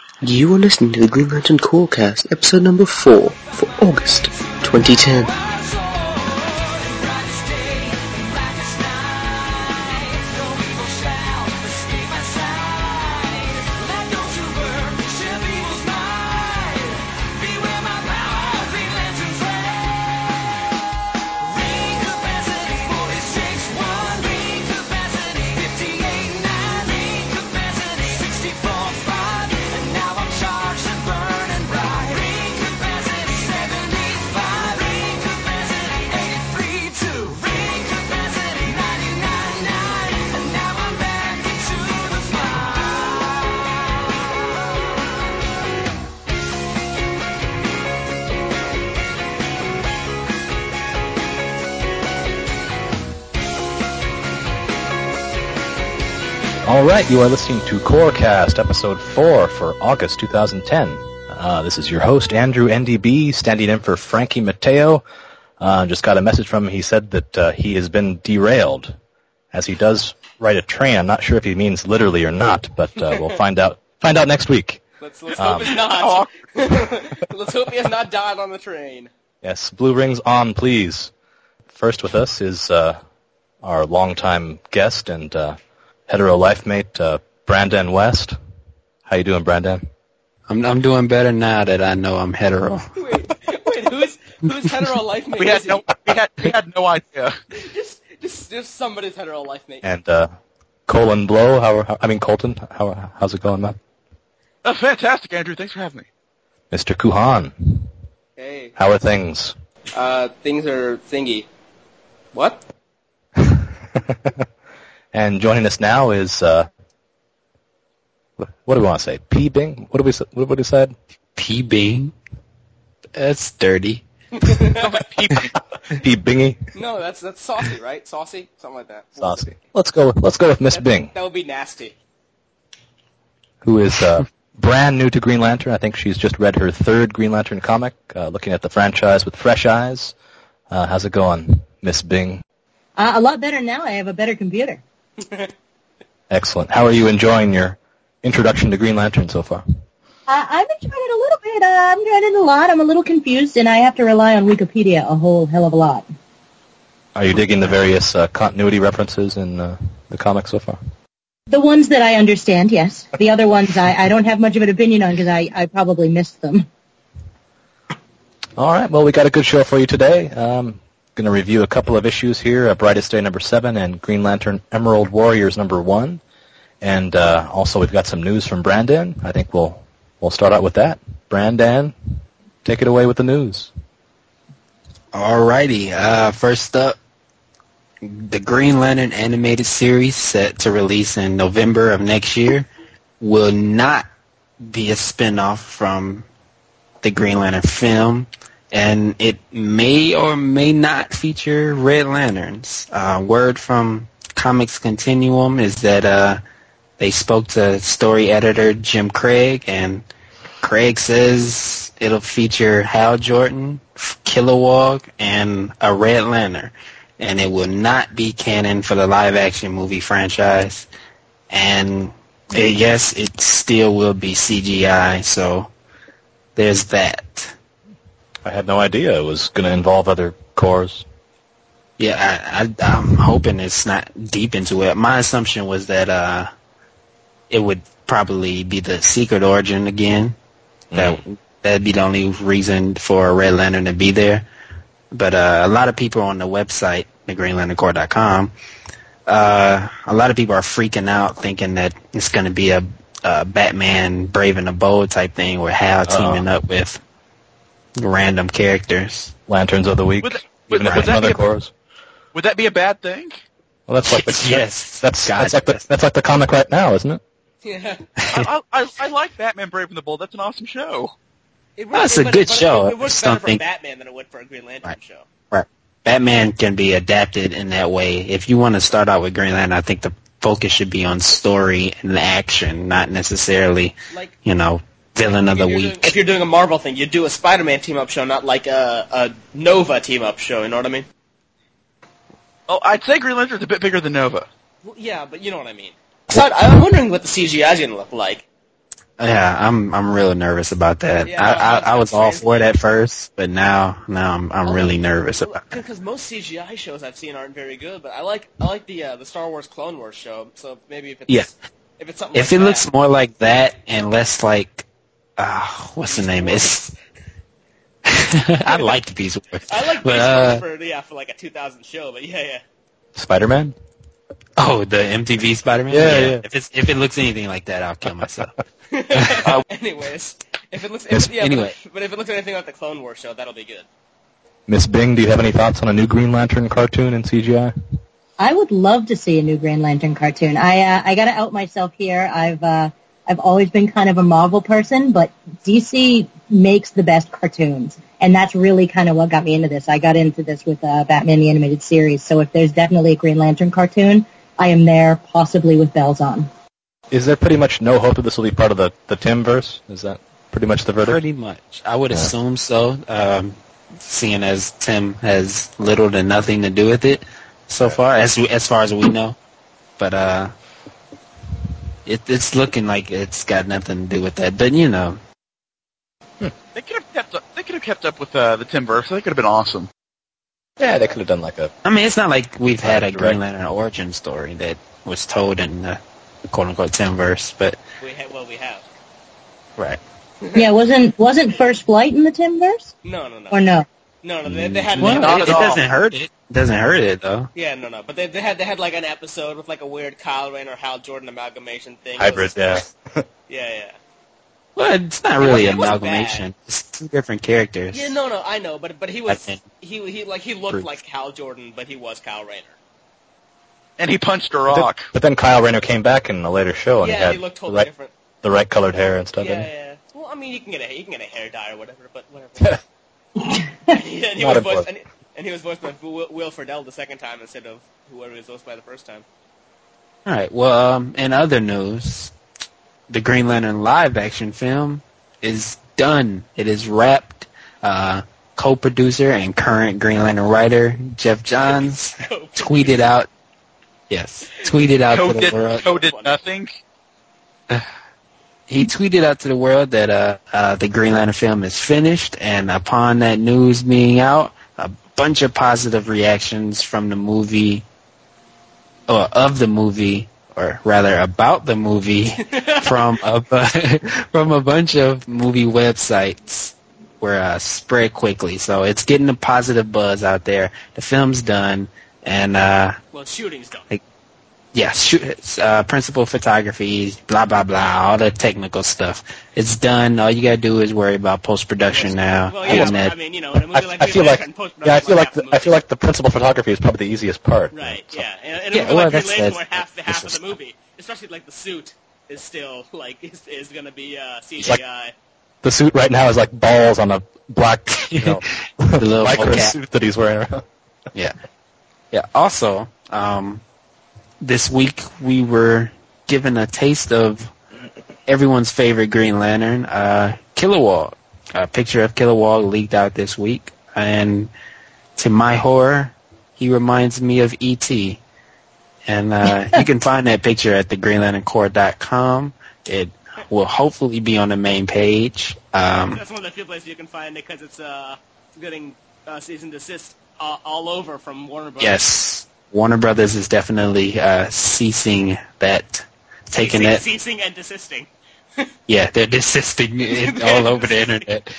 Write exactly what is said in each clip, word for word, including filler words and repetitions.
You are listening to the Green Lantern Corecast, episode number four, for August twenty ten. Alright, you are listening to Corecast, episode four for August twenty ten. Uh, this is your host, Andrew N D B, standing in for Frankie Mateo. Uh, just got a message from him. He said that uh, he has been derailed, as he does ride a train. I'm not sure if he means literally or not, but uh, we'll find out find out next week. Let's, let's Um, hope it's not. Let's hope he has not died on the train. Yes, blue rings on, please. First with us is uh, our longtime guest and uh, hetero life mate, uh, Brandon West. How you doing, Brandon? I'm I'm doing better now that I know I'm hetero. Wait, wait, who's who's hetero life mate? We had no, we had, we had no idea. just, just, just somebody's hetero life mate. And uh, Colin Blow, how, how I mean Colton, how how's it going, man? Oh, fantastic, Andrew. Thanks for having me. Mister Kuhan, Hey, how are things? uh, things are thingy. What? And joining us now is uh, what do we want to say? P Bing? What do we what what we said? P Bing? That's dirty. P Bingy? No, that's that's saucy, right? Saucy, something like that. Saucy. Let's go. With, let's go with Miss That, Bing, that would be nasty. who is uh, brand new to Green Lantern. I think she's just read her third Green Lantern comic, uh, looking at the franchise with fresh eyes. Uh, how's it going, Miss Bing? Uh, a lot better now. I have a better computer. Excellent. How are you enjoying your introduction to Green Lantern so far? Uh, I've enjoyed it a little bit. Uh, I'm enjoying it a lot. I'm a little confused, and I have to rely on Wikipedia a whole hell of a lot. Are you digging the various uh, continuity references in uh, the comic so far? The ones that I understand, yes. The other ones I, I don't have much of an opinion on because I, I probably missed them. All right. Well, we got a good show for you today. Um, going to review a couple of issues here, uh, Brightest Day number seven and Green Lantern Emerald Warriors number one. And uh, also we've got some news from Brandon. I think we'll we'll start out with that. Brandon, take it away with the news. Alrighty, uh, first up, the Green Lantern animated series set to release in November of next year will not be a spinoff from the Green Lantern film, and it may or may not feature Red Lanterns. Uh, word from Comics Continuum is that uh, they spoke to story editor Jim Craig, and Craig says it'll feature Hal Jordan, Kilowog, and a Red Lantern, and it will not be canon for the live-action movie franchise. And uh, yes, it still will be C G I, so there's that. I had no idea it was going to involve other cores. Yeah, I, I, I'm hoping it's not deep into it. My assumption was that uh, it would probably be the Secret Origin again. That Mm. that'd be the only reason for a Red Lantern to be there. But uh, a lot of people on the website, the green lantern corps dot com, uh, a lot of people are freaking out, thinking that it's going to be a, a Batman Brave and the Bold type thing, where Hal teaming Uh-oh. up with random characters. Lanterns of the Week, Would that- even would- if would it's that other be a- cores. Would that be a bad thing? Well, that's like the Yes. That's God, that's like the, yes. that's like the comic right now, isn't it? Yeah. I, I, I, I like Batman Brave and the Bold. That's an awesome show. It Well, it's a but- good but show. It, it I works just better don't for think- Batman than it would for a Green Lantern Right. show. Right. Batman can be adapted in that way. If you want to start out with Green Lantern, I think the focus should be on story and action, not necessarily, Like, you know, villain of the if you're week. Doing, if you're doing a Marvel thing, you do a Spider-Man team-up show, not like a, a Nova team-up show, you know what I mean? Oh, I'd say Green Lantern's a bit bigger than Nova. Well, yeah, but you know what I mean. So I'm wondering what the C G I is going to look like. Yeah, I'm I'm real nervous about that. Yeah, I, no, I, that's- I was that's all strange. for it at first, but now now I'm I'm really nervous about it. Because most C G I shows I've seen aren't very good, but I like I like the uh, the Star Wars Clone Wars show. So maybe if it's Yeah. if it's something If like it that. looks more like that and less like, uh, what's the name? It's I liked Beast Wars. I like but, Beast uh, Wars for yeah for like a two thousand show, but yeah yeah. Spider-Man? Oh, the M T V Spider-Man. Yeah, yeah. If it's if it looks anything like that, I'll kill myself. Anyways, if it looks Yes, if, yeah, anyway. but, but if it looks anything like the Clone Wars show, that'll be good. Miss Bing, do you have any thoughts on a new Green Lantern cartoon in C G I? I would love to see a new Green Lantern cartoon. I uh, I gotta out myself here. I've uh, I've always been kind of a Marvel person, but D C makes the best cartoons, and that's really kind of what got me into this. I got into this with uh, Batman the Animated Series, so if there's definitely a Green Lantern cartoon, I am there, possibly with bells on. Is there pretty much no hope that this will be part of the, the Timverse? Is that pretty much the verdict? Pretty much, I would Yeah. assume so. Um, seeing as Tim has little to nothing to do with it so far, as we, as far as we know, but uh, it, it's looking like it's got nothing to do with that. But you know, They could have kept up. They could have kept up with uh, the Timverse. They could have been awesome. Yeah, they could have done like a... I mean, it's not like we've had a Right, Green direct. Lantern origin story that was told in the quote-unquote Timverse, but We ha- well we have. right. Yeah, wasn't wasn't First Flight in the Timverse? No no no Or no? no no they, they had Well, they Not had- it, at it all. doesn't hurt it. It doesn't hurt it though. yeah no no but they they had they had like an episode with like a weird Kyle Rayner Hal Jordan amalgamation thing. It Hybrid, was- yeah. yeah yeah. Well, it's not It really wasn't- it wasn't amalgamation. It's two different characters. Yeah, no, no, I know, but but he was Batman. he he like he looked Bruce. like Hal Jordan, but he was Kyle Rayner. And he punched a But then, rock. but then Kyle Rayner came back in a later show, and Yeah, he had he looked the, totally right, different. the right colored hair and stuff. Yeah, didn't he? yeah. Well, I mean, you can get a you can get a hair dye or whatever, but whatever. and he, and he Not was voiced important. and he, and he was voiced by Will, Will Friedle the second time instead of whoever he was voiced by the first time. All right. Well, um, in other news, the Green Lantern live-action film is done. It is wrapped. Uh, co-producer and current Green Lantern writer Jeff Johns tweeted out. Yes, tweeted out Code to the did, world. Code did nothing. He tweeted out to the world that uh, uh, the Green Lantern film is finished, and upon that news being out, a bunch of positive reactions from the movie, or of the movie, or rather about the movie, from a bu- from a bunch of movie websites were uh, spread quickly. So it's getting a positive buzz out there. The film's done, and uh, Well, shooting's done. yeah, shoot, uh, principal photography, blah, blah, blah, all the technical stuff. It's done. All you gotta do is worry about post-production now. Well, And yeah, but, that- I mean, you know, in a movie I, like I Green feel like Lantern, post-production yeah, I feel is like half the the, I movie. feel like the principal photography is probably the easiest part. Right, So- yeah. In, in a Yeah, movie well, like Green that's- Lantern, that's- where half the half of the that's- movie, especially like the suit, is still like is, is going to be uh, C It's G I. like- The suit right now is like balls on a black, you know, The little micro mocap. suit that he's wearing around. Yeah. Yeah. Also, um, this week we were given a taste of everyone's favorite Green Lantern, uh, Kilowog. A picture of Kilowog leaked out this week, and to my horror, he reminds me of E T And uh, you can find that picture at the green lantern corps dot com. It will hopefully be on the main page. Um, That's one of the few places you can find it because it's uh, getting uh, cease and desist uh, all over from Warner Bros. yes, Warner Brothers is definitely uh, ceasing that, taking ceasing, that. ceasing and desisting. Yeah, they're desisting it all over the internet.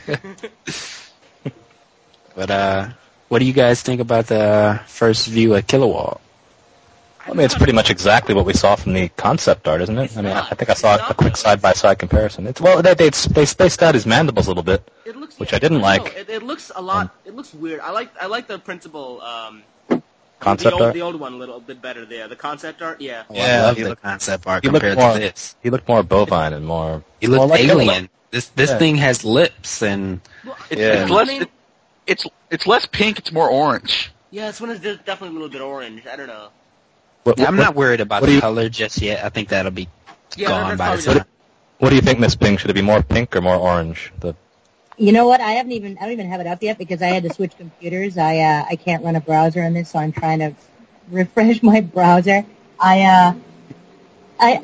But uh, what do you guys think about the first view of Kilowog? I mean, it's pretty much exactly what we saw from the concept art, isn't it? It's I mean, not. I think I saw It's a not, quick though. side-by-side comparison. It's well, they they, they spaced out his mandibles a little bit, It looks, which yeah, I didn't don't know. like. It, it looks a lot. It looks weird. I like I like the principal um, Concept the old, art. the old one a little bit better there. The concept art, yeah. Oh, Yeah, I love he the looked- concept art he looked compared more- to this. He looked more bovine and more. He more looked like alien. This this Yeah. thing has lips and Well, It's, Yeah. it's less. I mean, it- it's it's less pink. It's more orange. yeah, it's one is definitely a little bit orange. I don't know. What, I'm what- not worried about what do the you- color just yet. I think that'll be Yeah, gone that's by the probably time. What do you think, Miss Bing? Should it be more pink or more orange? The You know what? I haven't even I don't even have it up yet because I had to switch computers. I uh, I can't run a browser on this, so I'm trying to refresh my browser. I uh I I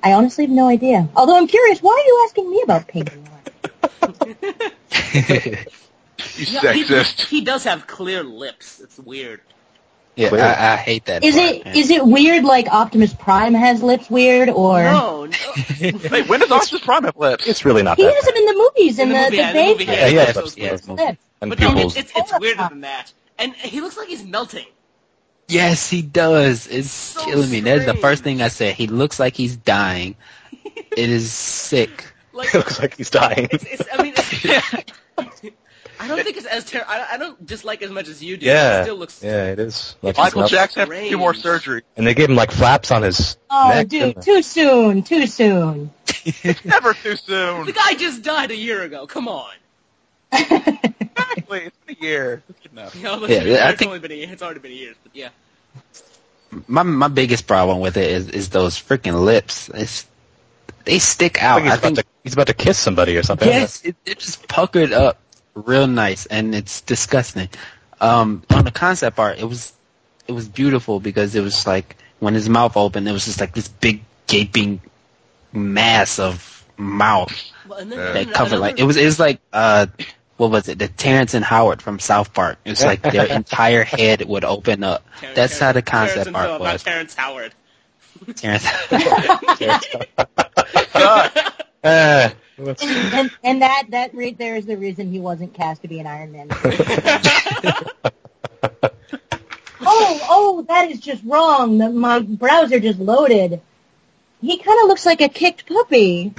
I honestly have no idea. Although I'm curious, why are you asking me about pink and white? You Yeah, he, sexist. he does have clear lips. It's weird. Yeah, Weird. I, I hate that Is part. it is it weird like Optimus Prime has lips weird, or No, no. Wait, when does Optimus Prime have lips? It's really not he that has them bad. in the movies In in the the movie, the yeah, in the Bay movie, Film. yeah, he has those lips, lips. lips. And But no, pupils. it's, it's, it's weirder than that. And he looks like he's melting. Yes, he does. It's So killing me. That's the first strange. thing I said. He looks like he's dying. It is sick. Like, It looks like he's dying. it's, it's, I mean, it's, I don't think it's as ter- I, I don't dislike as much as you do. It Yeah, still looks. yeah, it is. Like Michael he's Jackson had to do more strange. surgery. And they gave him like flaps on his Oh, neck. dude, didn't too soon, too soon. Never too soon. The guy just died a year ago. Come on. Exactly. It's been a year. That's good enough. You know, Yeah, it's, I it's think- only been a year. It's already been years, but yeah. My my biggest problem with it is, is those freaking lips. It's they stick I out. think he's, I think about to, he's about to kiss somebody or something. yes, it, it just puckered up real nice, and it's disgusting. Um, on the concept art, it was it was beautiful because it was like when his mouth opened, it was just like this big gaping mass of mouth Well, and then, Yeah. that and covered another- like it was it was like uh what was it the Terrence and Howard from South Park. It was like their entire head would open up. Ter- That's Ter- how the Terrence concept and art Phillip, not was. Terrence Howard. Terrence. Eh, let's- and, and that that right there is the reason he wasn't cast to be an Iron Man. oh, oh, that is just wrong. The, my browser just loaded. He kind of looks like a kicked puppy.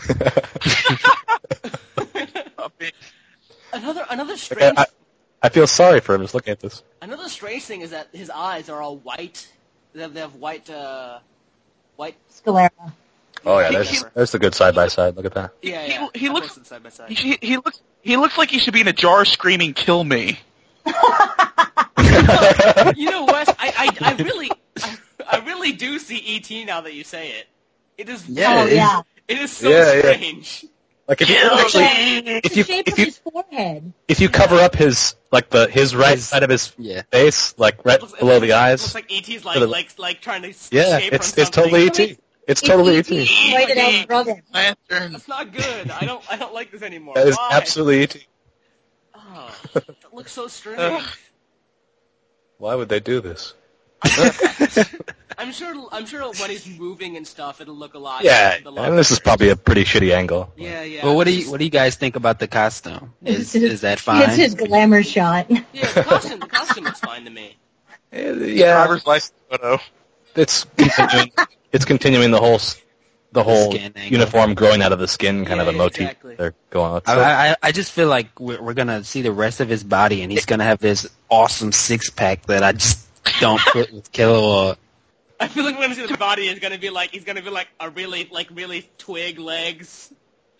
Another another Like, strange I, I, I feel sorry for him just looking at this. another strange thing is that his eyes are all white. They have, they have white uh white. Scalera. Oh yeah, He- there's he- there's the good side by side. Look at that. Yeah, He- yeah. he I looks- posted side by side. He, he, he looks he looks like he should be in a jar screaming "Kill me." You know, Wes, I I, I really I, I really do see E T now that you say it. It is Yeah, Oh, it is. yeah. it is so Yeah, yeah. strange. Like if you Kill actually, me. It's if the you shape if of you his forehead. if you cover up his like the his right His- side of his Yeah. face, like right It looks- it below looks the like- eyes. Looks like E T's like Sort of- like like trying to Yeah, escape it's from it's totally E something. T. It's totally E T. It's Whited out brother. Lantern. That's not good. I don't I don't like this anymore. That is Why? absolutely E T. Oh, that looks so strange. Why would they do this? I'm sure. I'm sure when he's moving and stuff, it'll look a lot. Yeah, a lot and this is better. probably a pretty shitty angle. Yeah, yeah. Well, what do you what do you guys think about the costume? Is It's his- is that fine? It's his glamour shot. Yeah, the costume. The costume looks fine to me. Eh, Yeah, Driver's license photo. it's continuing. It's continuing the whole s- the whole skin angle. uniform growing out of the skin kind Yeah, of a yeah, motif exactly. they're going with. I, So- I I just feel like we're, we're gonna see the rest of his body, and he's gonna have this awesome six pack that I just don't put with Killua. I feel like we're gonna see the body is gonna be like he's gonna be like a really like really twig legs.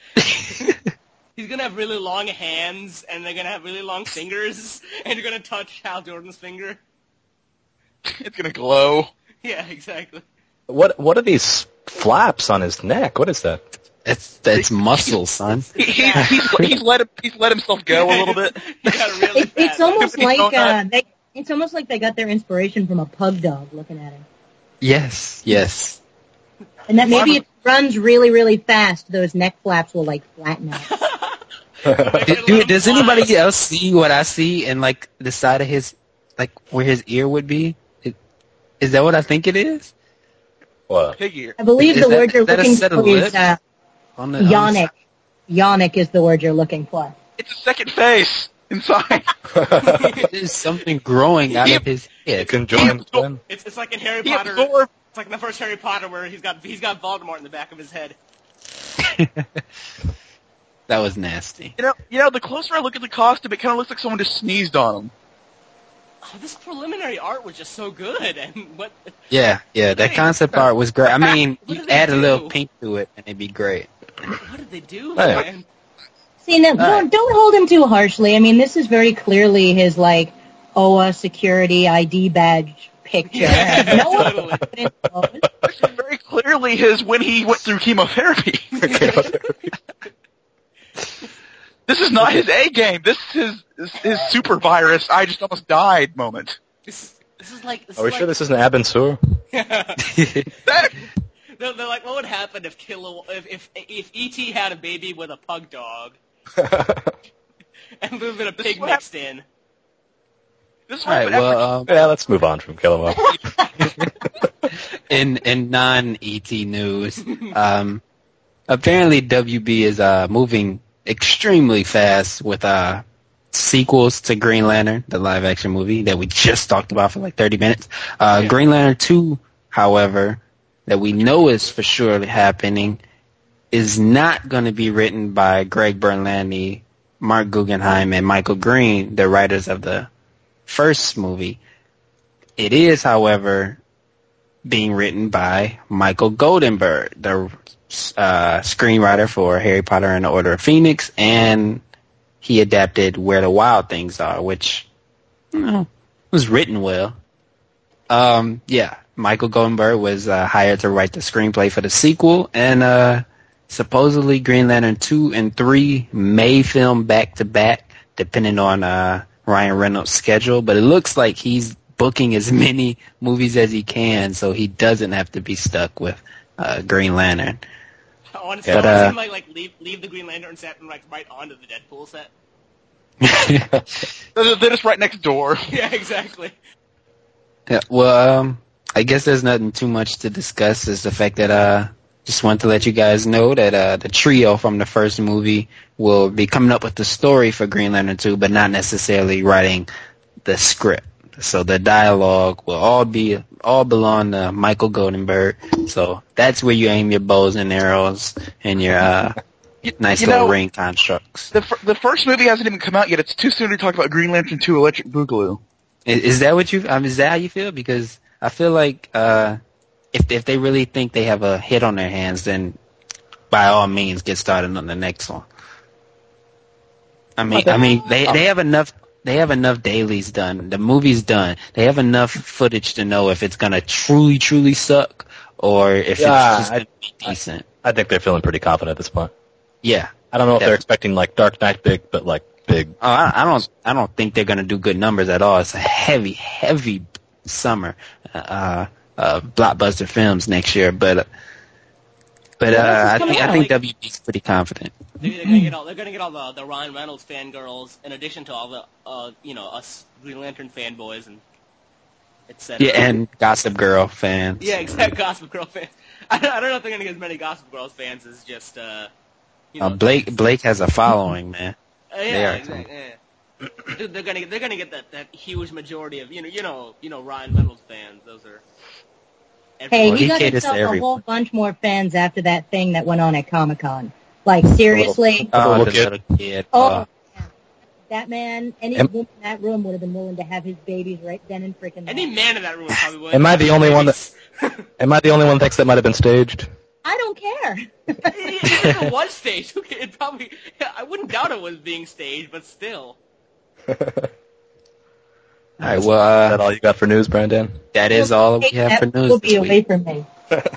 He's gonna have really long hands, and they're gonna have really long fingers, and you're gonna touch Hal Jordan's finger. It's gonna glow. Yeah, exactly. What what are these flaps on his neck? What is that? It's that's muscle, son. He, he, he's, he's let him, he's let himself go a little bit. He got really It, fat. it's almost He's like going uh, nuts. they. It's almost like they got their inspiration from a pug dog looking at him. Yes, yes. And that maybe Why if it runs really, really fast, those neck flaps will like flatten out. Dude, dude, does anybody else see what I see in like the side of his, like where his ear would be? It, is that what I think it is? What? Pig ear. I believe Is the that- word you're is that a looking set of for is lips? uh, On the, on yonic. Yonic is the word you're looking for. It's a second face inside. the- There's something growing out of his You head. can join them. It's it's like in Harry He Potter. absorbed. It's like in the first Harry Potter where he's got he's got Voldemort in the back of his head. That was nasty. You know, you know. The closer I look at the costume, it kind of looks like someone just sneezed on him. Oh, this preliminary art was just so good, and what? Yeah, yeah. That Hey. concept art was great. I mean, What you did they add a little do? pink to it, and it'd be great. What did they do, Hey. man? See, now, don't, don't hold him too harshly. I mean, this is very clearly his, like, O A security I D badge picture. Yeah, no one totally. put in those. This is very clearly his when he went through chemotherapy. This is not his A game. This is his, his super virus. I just almost died moment. This is this is like. This Are we is sure like, this isn't Ab and Sur? That, This they're, they're like, what would happen if Kilo, if if if E T had a baby with a pug dog and a little bit of This is pig what mixed in? This is All right, what happened well, after um, Yeah, let's move on from Kill 'Em All. in in non-E T news, um, apparently W B is uh, moving extremely fast with uh, sequels to Green Lantern, the live-action movie that we just talked about for like thirty minutes. Uh, Yeah. Green Lantern two, however, that we know is for sure happening, is not going to be written by Greg Berlanti, Mark Guggenheim, and Michael Green, the writers of the first movie. It is, however, being written by Michael Goldenberg, the uh, screenwriter for Harry Potter and the Order of Phoenix, and he adapted Where the Wild Things Are, which, you know, was written well. Um, yeah, Michael Goldenberg was uh, hired to write the screenplay for the sequel, and uh, supposedly Green Lantern two and three may film back-to-back, depending on uh, Ryan Reynolds' schedule, but it looks like he's booking as many movies as he can, so he doesn't have to be stuck with uh, Green Lantern. Honestly, But, I uh, seem like like leave leave the Green Lantern set and like right onto the Deadpool set. They're they're just right next door. Yeah, exactly. Yeah, well, um, I guess there's nothing too much to discuss. Is the fact that uh, just want to let you guys know that uh, the trio from the first movie will be coming up with the story for Green Lantern two, but not necessarily writing the script. So the dialogue will all be all belong to Michael Goldenberg. So that's where you aim your bows and arrows and your uh, You, nice you little know, ring constructs. the fir- the first movie hasn't even come out yet. It's too soon to talk about Green Lantern two: Electric Boogaloo. Is, is that what you? Um, is that how you feel? Because I feel like uh, if if they really think they have a hit on their hands, then by all means get started on the next one. I mean, I mean they they have enough. They have enough dailies done. The movie's done. They have enough footage to know if it's gonna truly, truly suck or if Yeah, it's just I- gonna be decent. I think they're feeling pretty confident at this point. Yeah. I don't know if they're Definitely. expecting like Dark Knight big, but like big. Oh, I, I don't. I don't think they're gonna do good numbers at all. It's a heavy, heavy summer, uh, uh, blockbuster films next year. But, but uh, I think I think W B's pretty confident. They're, they're gonna get all they're gonna get all the, the Ryan Reynolds fangirls in addition to all the uh you know us Green Lantern fanboys and et cetera. Yeah, and Gossip Girl fans. Yeah, exact Gossip Girl fans. I don't, I don't know if they're gonna get as many Gossip Girls fans as just uh you know Uh, Blake Blake has a following, man. uh, they yeah are. exactly yeah. Dude, they're gonna they're gonna get that, that huge majority of you know you know you know Ryan Reynolds fans. Those are Hey, Well, he he got caters to himself a everyone. whole bunch more fans after that thing that went on at Comic Con. Like, seriously. Oh, little the kid. little kid. Oh, Uh, man. That man, any Am- woman in that room would have been willing to have his babies right then and freaking any there. man in that room probably would. Am I the only one that? Am I the only one that thinks that might have been staged? I don't care. Even if it was staged, okay, it probably I wouldn't doubt it was being staged, but still. all right. Well, Is that uh, all you got for news, Brandon? that is all we have for That news will this be away week. from me.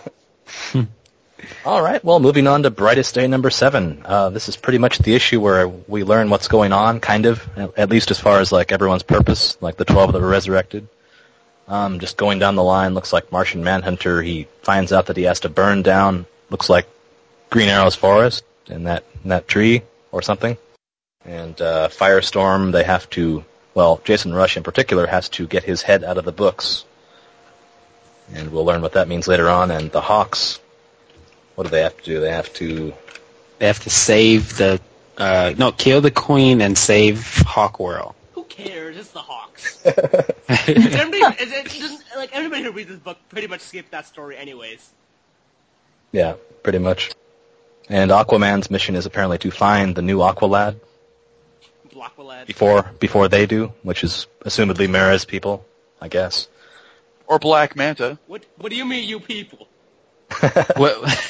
All right. Well, moving on to Brightest Day number seven. Uh, this is pretty much the issue where we learn what's going on, kind of, at, at least as far as like everyone's purpose, like the twelve that were resurrected. Um, just going down the line, looks like Martian Manhunter. He finds out that he has to burn down, looks like Green Arrow's forest and that in that tree or something. And uh, Firestorm, they have to. Well, Jason Rush in particular has to get his head out of the books. And we'll learn what that means later on. And the Hawks, what do they have to do? They have to... They have to save the, uh, no, kill the queen and save Hawkworld. Who cares? It's the Hawks. everybody, it, it doesn't, like everybody who reads this book pretty much skipped that story, anyways. Yeah, pretty much. And Aquaman's mission is apparently to find the new Aqualad Blockwalad. before before they do, which is assumedly Mara's people, I guess. Or Black Manta. What What do you mean, you people? What?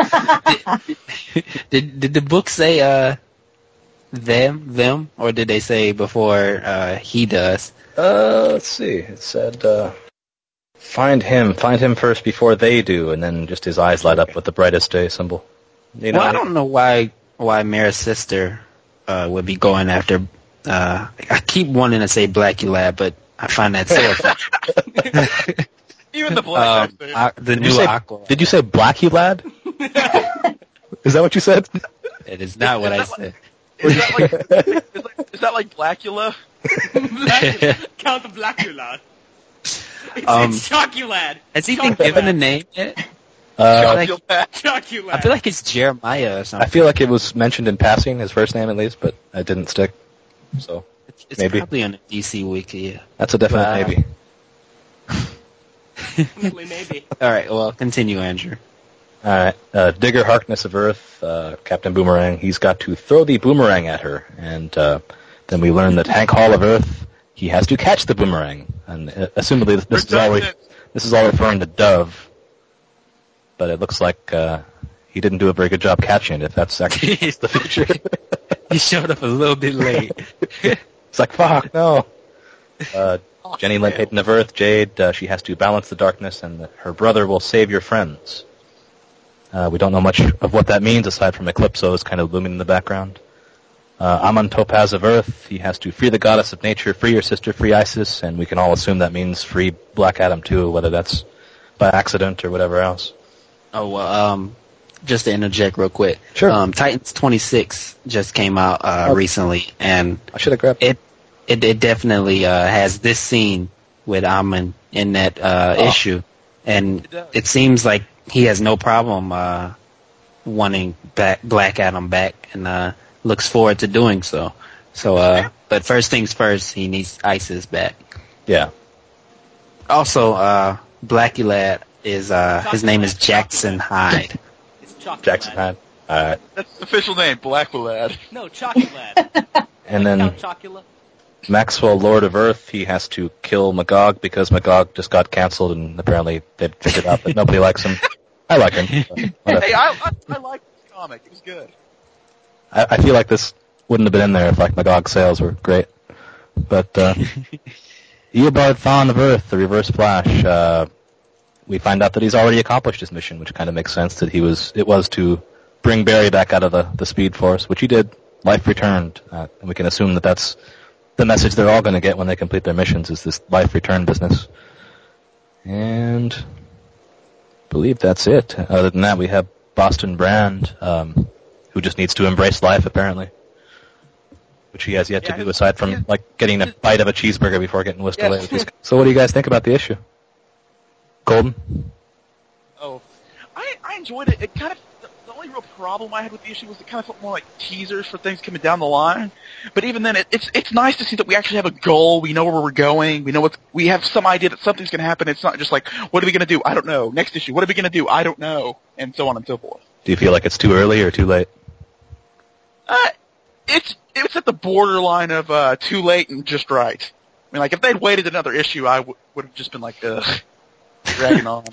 did did the book say uh them them or did they say before uh he does? Uh, let's see. It said, uh, find him, find him first before they do, and then just his eyes light up with the brightest day symbol. You know, Well, I don't know why why Mara's sister uh would be going after. Uh, I keep wanting to say Blackulad, but I find that so offensive. Even the black Um, guys. uh, the Did new you say, Aqua. did you say Blackulad? Is that what you said? It is not Is- what is I that said. Is that like is, that, is that like Blackula? Blackula. Count the Blackula. It's, Um, it's Choculad. Has he been Choculad. given a name yet? Uh, like- Choculad. Choculad. I feel like it's Jeremiah or I something. feel like it was mentioned in passing, his first name at least, but it didn't stick. So It's, it's maybe. probably on the D C wiki. Yeah. that's a definite Wow. maybe. Definitely, maybe. All right. Well, continue, Andrew. All right, uh, Digger Harkness of Earth, uh, Captain Boomerang. He's got to throw the boomerang at her, and uh, then we learn that Hank Hall of Earth. He has to catch the boomerang, and uh, assumably this, this is all re- this is all referring to Dove. But it looks like uh, he didn't do a very good job catching it. If that's actually the future, He showed up a little bit late. it's like fuck no. Uh, Jenny Lynn Hayden of Earth, Jade. Uh, she has to balance the darkness, and her brother will save your friends. Uh, we don't know much of what that means aside from Eclipsos kind of looming in the background. Uh, Amon Topaz of Earth, he has to free the goddess of nature, free your sister, free Isis, and we can all assume that means free Black Adam too, whether that's by accident or whatever else. Oh well. Um, just to interject real quick. Sure. Um, Titans twenty-six just came out uh, Oh. recently, and I should have grabbed it it, it definitely uh, has this scene with Amon in that uh, Oh. issue, and It does. it seems like he has no problem uh, wanting back, Black Adam back, and uh, looks forward to doing so. So, uh, but first things first, he needs Isis back. Yeah. Also, uh, Blackulad is uh, his name is Jackson Hyde. It's Choculad. Jackson Hyde. Alright. That's the official name, Blackula. No, Choculad. And Like then Count Chocula. Maxwell, Lord of Earth, he has to kill Magog because Magog just got canceled and apparently they've figured out that nobody likes him. I like him. So, whatever. Hey, I, I I like this comic. It was good. I, I feel like this wouldn't have been in there if like Magog's sales were great. But uh Eobard Thawne of Earth, the Reverse Flash, uh we find out that he's already accomplished his mission, which kind of makes sense that he was it was to bring Barry back out of the, the Speed Force, which he did. Life returned, uh, and we can assume that that's the message they're all going to get when they complete their missions is this life return business. And I believe that's it. Other than that, we have Boston Brand, um, who just needs to embrace life, apparently. Which he has yet Yeah, to do, aside from, yeah. like, getting a bite of a cheeseburger before getting whisked Yes. away. Which is, so what do you guys think about the issue? Golden? Oh, I I enjoyed it. It kind of the, the only real problem I had with the issue was it kind of felt more like teasers for things coming down the line. But even then, it, it's it's nice to see that we actually have a goal. We know where we're going. We know what we have some idea that something's going to happen. It's not just like, what are we going to do? I don't know. Next issue, what are we going to do? I don't know, and so on and so forth. Do you feel like it's too early or too late? Uh, it's it's at the borderline of uh, too late and just right. I mean, like if they'd waited another issue, I w- would have just been like, ugh, dragging on.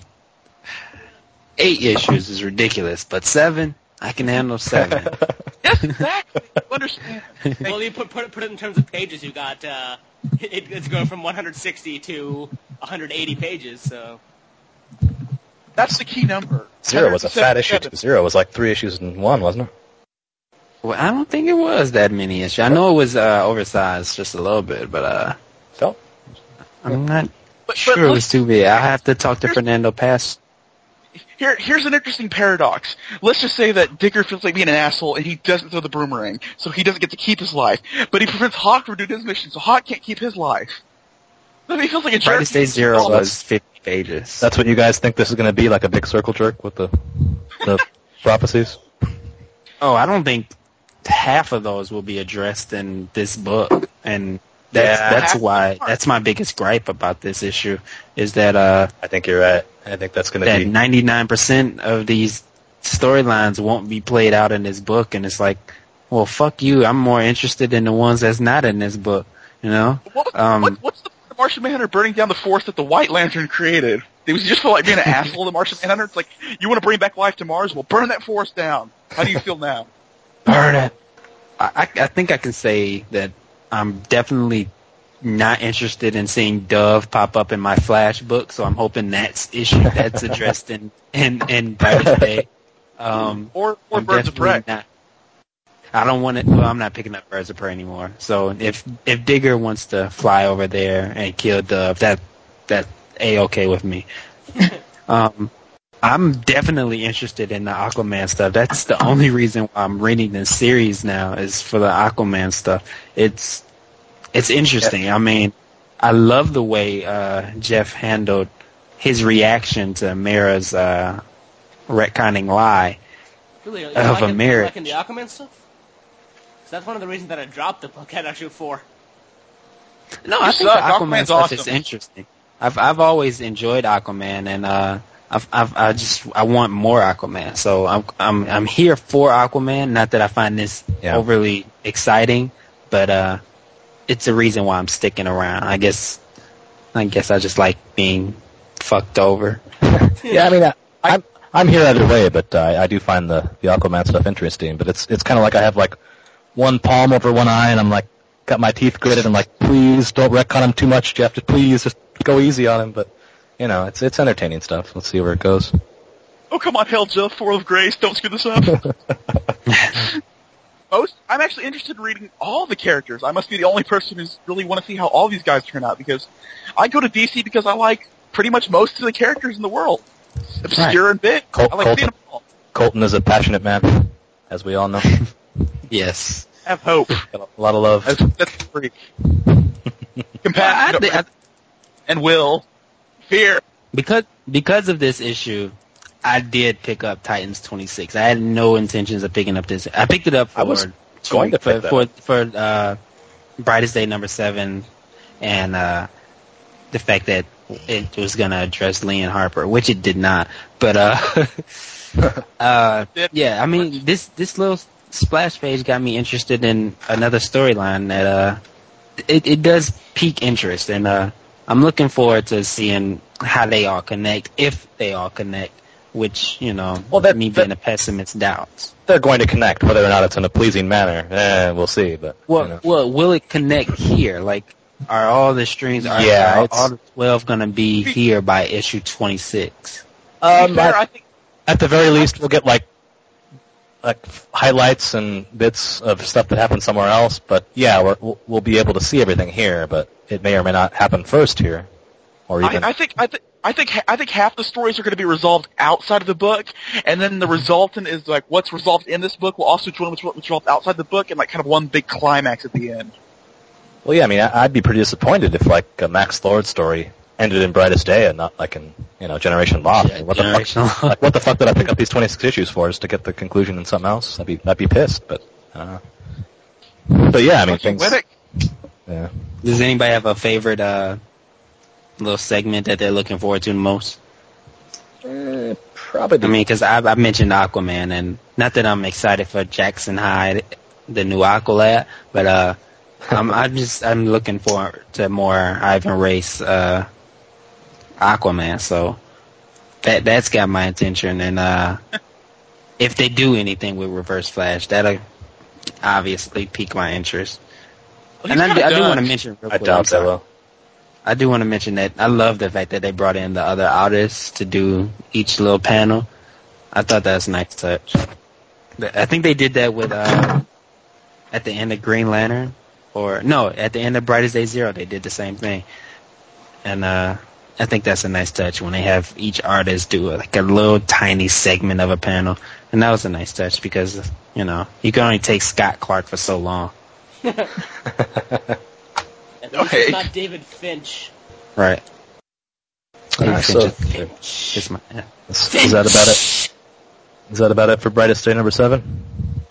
Eight issues is ridiculous, but seven, I can handle seven. Yes, exactly. You understand. Well, you put, put it put it in terms of pages. You got uh, it, it's going from one hundred sixty to one hundred eighty pages. So That's the key number. Zero was a fat issue. one hundred seventy-seven. Too. Zero was like three issues in one, wasn't it? Well, I don't think it was that many issues. I know it was uh, oversized just a little bit, but uh, So? I'm not But- but sure it was let's- too big. I'll have to talk to Fernando Pass. Here, here's an interesting paradox. Let's just say that Digger feels like being an asshole and he doesn't throw the boomerang, so he doesn't get to keep his life. But he prevents Hawk from doing his mission, so Hawk can't keep his life. Then he feels like a jerk. Brightest Day Zero Oh, was fifty pages. That's what you guys think this is going to be, like a big circle jerk with the the prophecies? Oh, I don't think half of those will be addressed in this book, and that's Yeah. that's why that's my biggest gripe about this issue is that uh I think you're right. I think that's going to that be... ninety-nine percent of these storylines won't be played out in this book, and it's like, well, fuck you. I'm more interested in the ones that's not in this book. You know? What, Um, what, what's the point of Martian Manhunter burning down the force that the White Lantern created? It was just feel like being an asshole to Martian Manhunter. It's like, you want to bring back life to Mars? Well, burn that force down. How do you feel now? Burn it! I, I I think I can say that I'm definitely not interested in seeing Dove pop up in my Flash book, so I'm hoping that's issue that's addressed in in in Brightest Day. Um, Or, or I'm Birds of definitely Prey. not. I don't want it. Well, I'm not picking up Birds of Prey anymore. So if if Digger wants to fly over there and kill Dove, that that a okay with me. um, I'm definitely interested in the Aquaman stuff. That's the only reason why I'm reading this series now is for the Aquaman stuff. It's it's interesting. I mean, I love the way uh, Jeff handled his reaction to Mara's uh, retconning lie Really, you of liking, a marriage. You liking the Aquaman stuff? 'Cause that's one of the reasons that I dropped the book at issue four. No, I You think suck. the Aquaman Aquaman's stuff is awesome. interesting. I've I've always enjoyed Aquaman, and uh, I've, I've I just I want more Aquaman. So I'm I'm I'm here for Aquaman. Not that I find this Yeah. overly exciting, but uh, it's a reason why I'm sticking around. I guess I guess I just like being fucked over. Yeah, I mean, I, I'm I'm here either way, but uh, I do find the the Aquaman stuff interesting. But it's it's kind of like I have like one palm over one eye, and I'm like got my teeth gritted. I'm like, please don't retcon him too much, Jeff. Just please just go easy on him. But you know, it's it's entertaining stuff. Let's see where it goes. Oh, come on, hell, Jeff, Four of Grace, don't screw this up. Most, I'm actually interested in reading all the characters. I must be the only person who's really want to see how all these guys turn out, because I go to D C because I like pretty much most of the characters in the world. Obscure Right. and big. Col- I like Colton. seeing them all. Colton is a passionate man, as we all know. Yes. Have hope. Got a lot of love. That's, that's free. Compassion I thi- I- and will. Fear. Because because of this issue, I did pick up Titans twenty-six. I had no intentions of picking up this. I picked it up for I was going to for pick that for, up. for uh, Brightest Day number seven, and uh, the fact that it was going to address Leon Harper, which it did not. But uh, uh, yeah, I mean this this little splash page got me interested in another storyline that uh, it it does pique interest, and uh, I'm looking forward to seeing how they all connect, if they all connect. Which, you know, Well, that- me that- being a pessimist doubts. They're going to connect, whether or not it's in a pleasing manner. Eh, we'll see. But Well, you know. well, will it connect here? Like, are all the strings, are, Yeah, are it's- all the twelve going to be here by issue twenty-six? To Um, be fair, at, I think at the very least, we'll get like like highlights and bits of stuff that happened somewhere else. But yeah, we're, we'll we'll be able to see everything here. But it may or may not happen first here, or even. I, I think I think I think I think half the stories are going to be resolved outside of the book, and then the resultant is like what's resolved in this book will also join what's resolved outside the book, and like kind of one big climax at the end. Well, yeah, I mean, I- I'd be pretty disappointed if like a Max Lord story ended in Brightest Day and not like in you know Generation Loft. Yeah, what Generation the fuck? Like, what the fuck did I pick up these twenty-six issues for? Just to get the conclusion in something else? I'd be I'd be pissed. But I don't know. But yeah, I mean, Fucking things. Wittick. Yeah. Does anybody have a favorite uh, little segment that they're looking forward to the most? Eh, probably. I mean, because I, I mentioned Aquaman, and not that I'm excited for Jackson Hyde, the new Aqualad, but uh, I'm, I'm just I'm looking forward to more Ivan Race uh, Aquaman. So that that's got my attention, and uh, if they do anything with Reverse Flash, that'll obviously pique my interest. Well, And he's I, do- kinda I do done. want to mention real I quick. doubt I'm they sorry. will. I do want to mention that I love the fact that they brought in the other artists to do each little panel. I thought that was a nice touch. I think they did that with uh, at the end of Green Lantern, or no, at the end of Brightest Day Zero, they did the same thing. And uh, I think that's a nice touch when they have each artist do like a little tiny segment of a panel, and that was a nice touch because you know you can only take Scott Clark for so long, At least Okay. it's not David Finch. right? Alright, so Kiss my yeah. is, is that about it? Is that about it for Brightest Day number seven?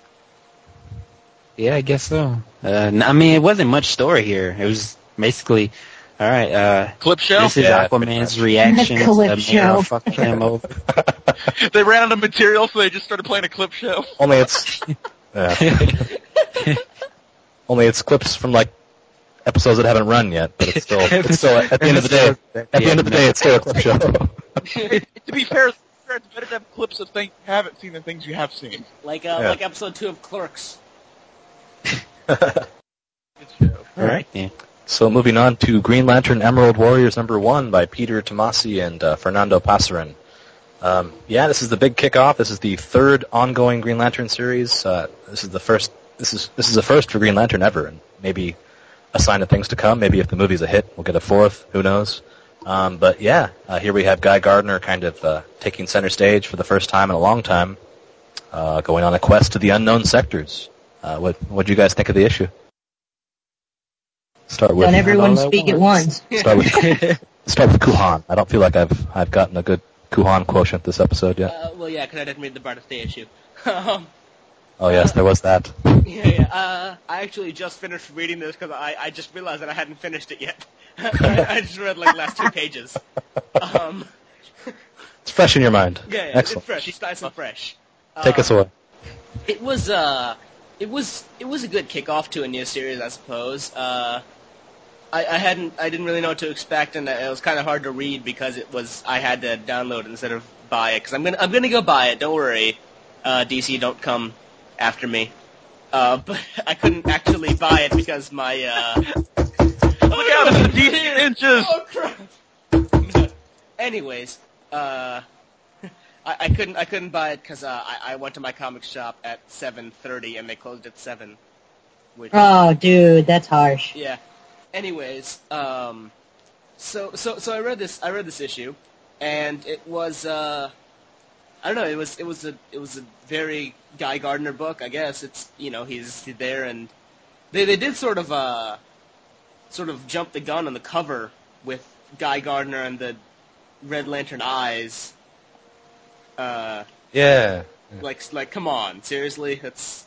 Yeah, I guess so. Uh, n- I mean, it wasn't much story here. It was basically, all right. Uh, Clip show. this is Yeah, Aquaman's reaction The to clip Mara show. fucking him over. They ran out of material, so they just started playing a clip show. Only it's. Yeah. Only it's clips from like episodes that haven't run yet, but it's still it's still at the end of the day. At the end of the day, it's still a clip show. To be fair, it's better to have clips of things you haven't seen than things you have seen. Like uh, Yeah. like episode two of Clerks. Good show. All right, yeah. So moving on to Green Lantern Emerald Warriors number one by Peter Tomasi and uh, Fernando Pasarin. Um, yeah, this is the big kickoff. This is the third ongoing Green Lantern series. Uh, this is the first. This is this is a first for Green Lantern ever, and maybe a sign of things to come. Maybe if the movie's a hit, we'll get a fourth. Who knows? Um, but yeah, uh, here we have Guy Gardner kind of uh, taking center stage for the first time in a long time, uh, going on a quest to the unknown sectors. Uh, what what do you guys think of the issue? Start with Don't everyone all at speak at once. once. start with start with Kuhan. I don't feel like I've I've gotten a good Kuhan quotient this episode yet. Uh, well, yeah, because I didn't read the Bard's Day issue. um, Oh yes, there was that. yeah, yeah. Uh, I actually just finished reading this because I, I just realized that I hadn't finished it yet. I, I just read like the last two pages. Um, It's fresh in your mind. yeah, yeah, Excellent. it's fresh. It's nice and fresh. Take us Um, away. It was uh, it was it was a good kickoff to a new series, I suppose. Uh, I, I hadn't I didn't really know what to expect, and it was kind of hard to read because it was I had to download it instead of buy it. Because I'm gonna I'm gonna go buy it. Don't worry, uh, D C, don't come after me. Uh, but I couldn't actually buy it because my uh. Look out, it's the D C inches! Oh crap! Anyways, uh, I, I couldn't I couldn't buy it because uh, I, I went to my comic shop at seven thirty and they closed at seven. Which Oh, dude, that's harsh. yeah. Anyways, um, so so so I read this I read this issue, and it was uh, I don't know it was it was a it was a very Guy Gardner book, I guess. It's you know he's there, and they they did sort of uh sort of jump the gun on the cover with Guy Gardner and the Red Lantern eyes. Uh, Yeah. like like come on, seriously, that's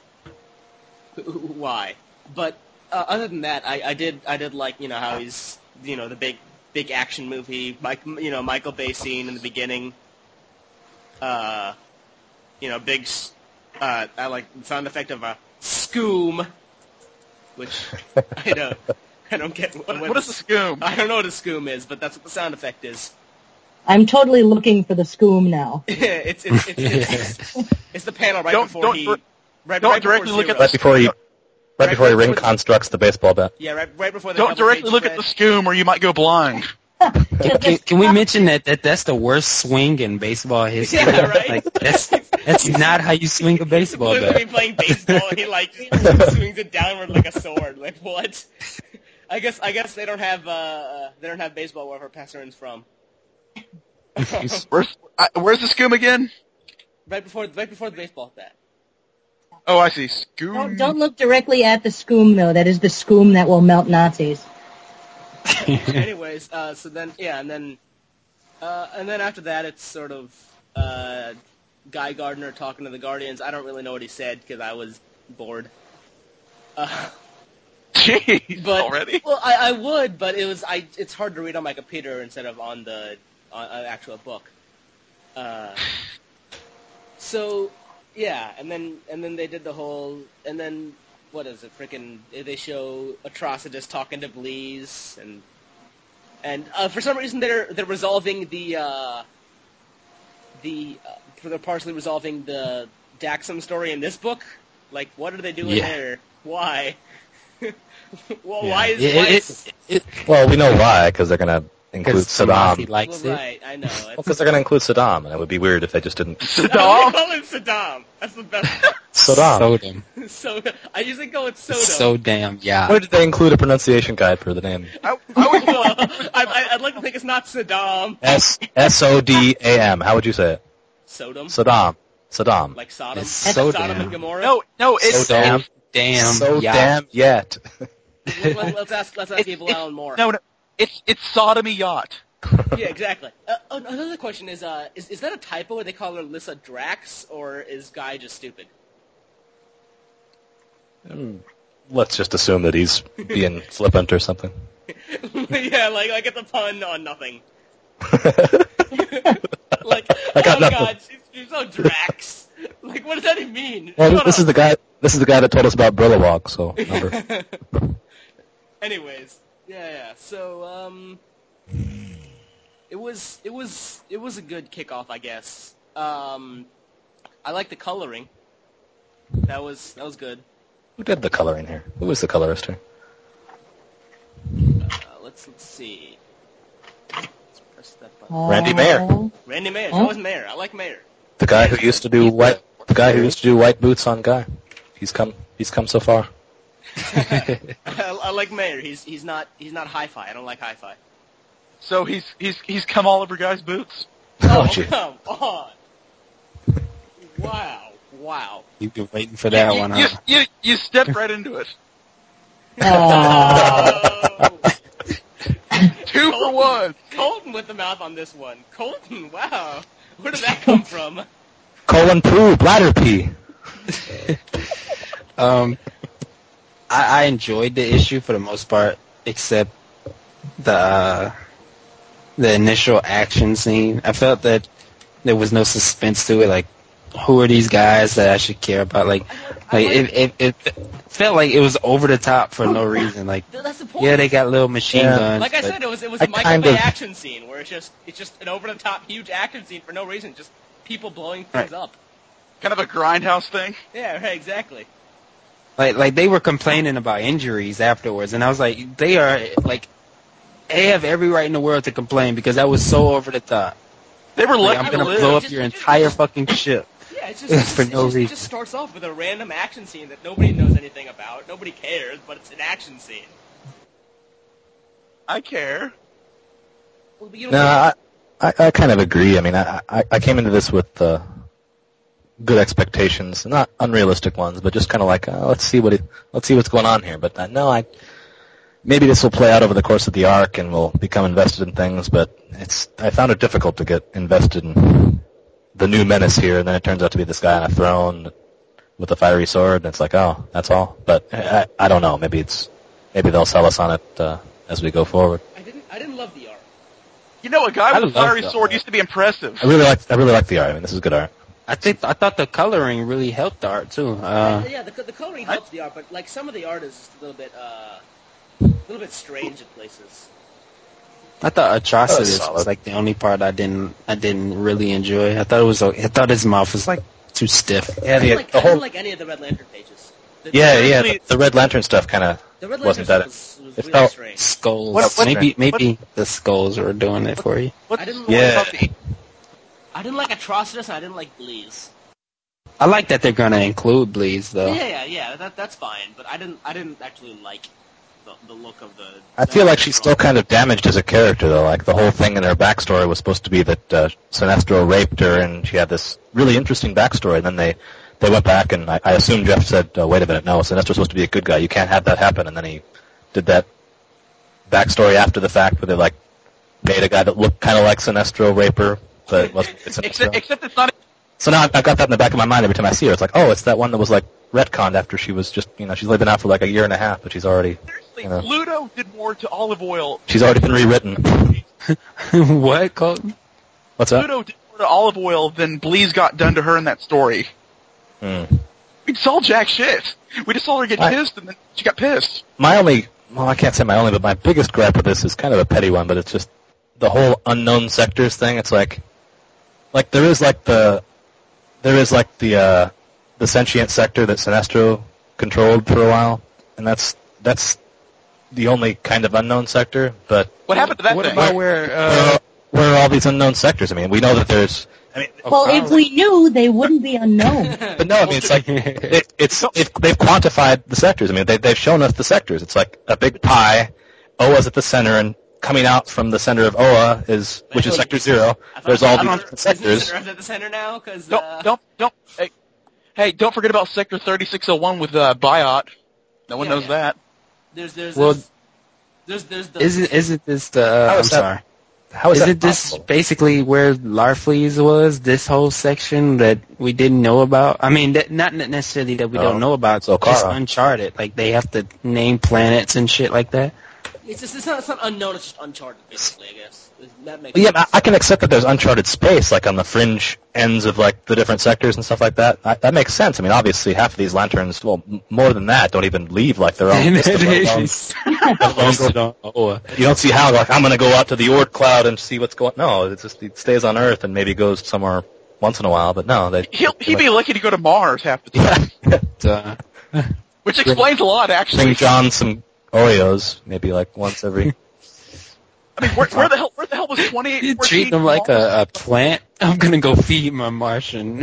why. But uh, other than that, I, I did I did like you know how he's you know the big big action movie, Mike you know Michael Bay scene in the beginning. Uh, you know big. Uh, I like the sound effect of a scoom, which I don't I don't get. What, What, what is the scoom? I don't know what a scoom is, but that's what the sound effect is. I'm totally looking for the scoom now. it's, it's, it's, it's, it's, it's the panel right Don't- before don't he. dir- right, don't right before directly look at Zero. Right before he right, Right before he before ring the- constructs the baseball bat. Yeah, right, right before the Don't double directly page look at the spread. scoom or you might go blind. Can, can we mention that, that that's the worst swing in baseball history? Yeah, right? Like, that's that's not how you swing a baseball He's literally bat. playing baseball and he like swings it downward like a sword. Like what? I guess I guess they don't have uh they don't have baseball wherever Passeron's from. Where's, I, where's the scoom again? right before right before the baseball bat. Oh, I see. Scoom. Don't, don't look directly at the scoom, though. That is the scoom that will melt Nazis. Anyways, uh, so then yeah, and then uh, and then after that, it's sort of uh, Guy Gardner talking to the Guardians. I don't really know what he said because I was bored. Uh, Jeez, but already? well, I, I would, but it was I. It's hard to read on my computer instead of on the on an actual book. Uh, so yeah, and then and then they did the whole and then. What is it? Freaking! They show Atrocitus talking to Bleez, and and uh, for some reason they're they're resolving the uh, the uh, they're partially resolving the Daxam story in this book. Like, what are they doing Yeah. there? Why? well, Yeah. why is It- why it- is it- it- Well, we know why, because they're going to include Because Saddam Saddam. likes well, it. right? I know. Well, It's, because they're going to include Saddam, and it would be weird if they just didn't. I Saddam? call him Saddam. That's the best part. Saddam. Sodom. so I usually go with Sodom. So damn yeah. Where did they include a pronunciation guide for the name? I, I was well, I, I, I'd like to think it's not Saddam. S S O D A M. How would you say it? Sodom. Saddam. Saddam. Like Sodom. It's so Sodom damn. and Gomorrah. no, no, it's So damn. Damn. so yeah. damn yet. Let, let, let's ask. Let's ask It's- Abel it's- Allen more. no, no, it's it's sodomy yacht. Yeah, exactly. Uh, another question is: uh, is is that a typo where they call her Lissa Drax, or is Guy just stupid? Let's just assume that he's being flippant or something. yeah, like like it's a pun on nothing. Like, I got oh nothing. god, she's, she's so Drax. Like, what does that even mean? Well, Shut this up. is the guy. This is the guy that told us about Brilliwalk. So remember. Anyways, yeah, yeah. So, um, it was, it was, it was a good kickoff, I guess. Um, I like the coloring. That was, that was good. Who did the coloring here? Who was the colorist here? Uh, let's let's see. Let's press that button. Randy Mayer. Oh. Randy Mayer. It's Huh? always Mayer. I like Mayer. The guy who used to do white. The guy who used to do white boots on Guy. He's come. He's come so far. I, I like Mayer. He's he's not he's not hi-fi. I don't like hi-fi. So he's he's he's come all over guys' boots. Oh, Oh, gee. come on. Wow. Wow. You've been waiting for that you, one, you, huh? you, you stepped right into it. Oh. Two for one. Colton with the mouth on this one. Colton, wow. Where did that come from? Colon poo, bladder pee. Um, I, I enjoyed the issue for the most part, except the uh, the initial action scene. I felt that there was no suspense to it. Like, who are these guys that I should care about? Like, like it, it, it felt like it was over the top for no reason. Like, Th- That's the point. yeah, they got little machine Yeah. guns. Like I but said, it was it was I a Michael kind Bay of- action scene where it's just it's just an over the top huge action scene for no reason, just people blowing things up. Kind of a grindhouse thing. Yeah, right, exactly. Like, like they were complaining about injuries afterwards, and I was like, they are like, they have every right in the world to complain because that was so over the top. They were Like, lucky I'm to gonna live. blow up Just- your just- entire just- fucking ship. Yeah, it's just, it's For just, no it just, it reason. just starts off with a random action scene that nobody knows anything about. Nobody cares, but it's an action scene. I care. Well, you don't No, care. I, I, I kind of agree. I mean, I, I, I came into this with uh, good expectations, not unrealistic ones, but just kind of like, uh, let's see what it, let's see what's going on here. But uh, no, I maybe this will play out over the course of the arc, and we'll become invested in things. But it's I found it difficult to get invested in the new menace here, and then it turns out to be this guy on a throne with a fiery sword, and it's like, oh, that's all. But I, I don't know. Maybe it's maybe they'll sell us on it uh, as we go forward. I didn't I didn't love the art. You know, a guy I with a love fiery that. sword used to be impressive. I really like I really like the art. I mean, this is good art. I think I thought the coloring really helped the art too. Uh, yeah, the the coloring helps the art, but like some of the art is just a little bit uh a little bit strange in places. I thought Atrocitus solid. was like the only part I didn't I didn't really enjoy. I thought it was I thought his mouth was like too stiff. Yeah, I the, didn't like the I whole didn't like any of the Red Lantern pages. The, yeah the, yeah the, the Red Lantern stuff kind of The Red Lantern wasn't that stuff was, was it really felt- strange. Skulls. What- what- maybe maybe the skulls were doing it for you. What's I didn't the like- one about the I didn't like Atrocitus and I didn't like Bleeze. I like that they're gonna include Bleeds though. Yeah, yeah, yeah, that that's fine, but I didn't I didn't actually like the the look of the. I feel like she's still kind of damaged as a character, though. Like, the whole thing in her backstory was supposed to be that uh, Sinestro raped her, and she had this really interesting backstory. And then they, they went back, and I, I assume Jeff said, oh, wait a minute, no, Sinestro's supposed to be a good guy. You can't have that happen. And then he did that backstory after the fact, where they, like, made a guy that looked kind of like Sinestro rape her, but it wasn't Sinestro. except, except it's not. So now I've I've got that in the back of my mind every time I see her. It's like, oh, it's that one that was, like, retconned after she was just, you know, she's only been out for, like, a year and a half, but she's already, Seriously, you know, Pluto did more to Olive Oil. she's already been rewritten. What, Colton? What's that? Pluto did more to Olive Oil than Bleeze got done to her in that story. Hmm. We saw jack shit. We just saw her get I- pissed, and then she got pissed. My only, well, I can't say my only, but my biggest gripe with this is kind of a petty one, but it's just the whole unknown sectors thing. It's like, like there is like the, there is like the, uh, the sentient sector that Sinestro controlled for a while, and that's, that's the only kind of unknown sector, but What happened to that What thing? about where? where, Uh, are, where are all these unknown sectors? I mean, we know that there's, I mean, Well, if we knew, they wouldn't be unknown. but no, I mean, it's like, it, it's, they've, they've quantified the sectors. I mean, they, they've shown us the sectors. It's like a big pie, Oa's at the center, and coming out from the center of Oa is, which is Sector Zero. I thought- There's all I these thought- different sectors. Isn't it at the center now? Because Don't, uh, don't, don't. Hey, hey, don't forget about Sector thirty-six oh one with uh, Biot. No one Yeah, knows yeah. that. there's there's Well, there's, there's there's the isn't isn't this the? Uh, How I'm is that- sorry. How is that Isn't this possible? basically where Larfleeze was? This whole section that we didn't know about. I mean, that, not necessarily that we No. don't know about. So just Kara. Uncharted. Like they have to name planets and shit like that. it's just it's not it's not unknown. It's just uncharted basically. I guess that makes But yeah, I, sense. I can accept that there's uncharted space, like on the fringe ends of like the different sectors and stuff like that. I, that makes sense. I mean, obviously, half of these lanterns, well, m- more than that, don't even leave like their own system. let alone- let alone go- You don't see how, like, I'm going to go out to the Ord Cloud and see what's going. No, it's just it stays on Earth and maybe goes somewhere once in a while. But no, they. He'll he'd be lucky to go to Mars half the time, Yeah. Uh, which explains a lot, actually. Bring John some Oreos, maybe like once every. I mean, where, where the hell where the hell was twenty-eight? you treat them like a, a plant. I'm gonna go feed my Martian.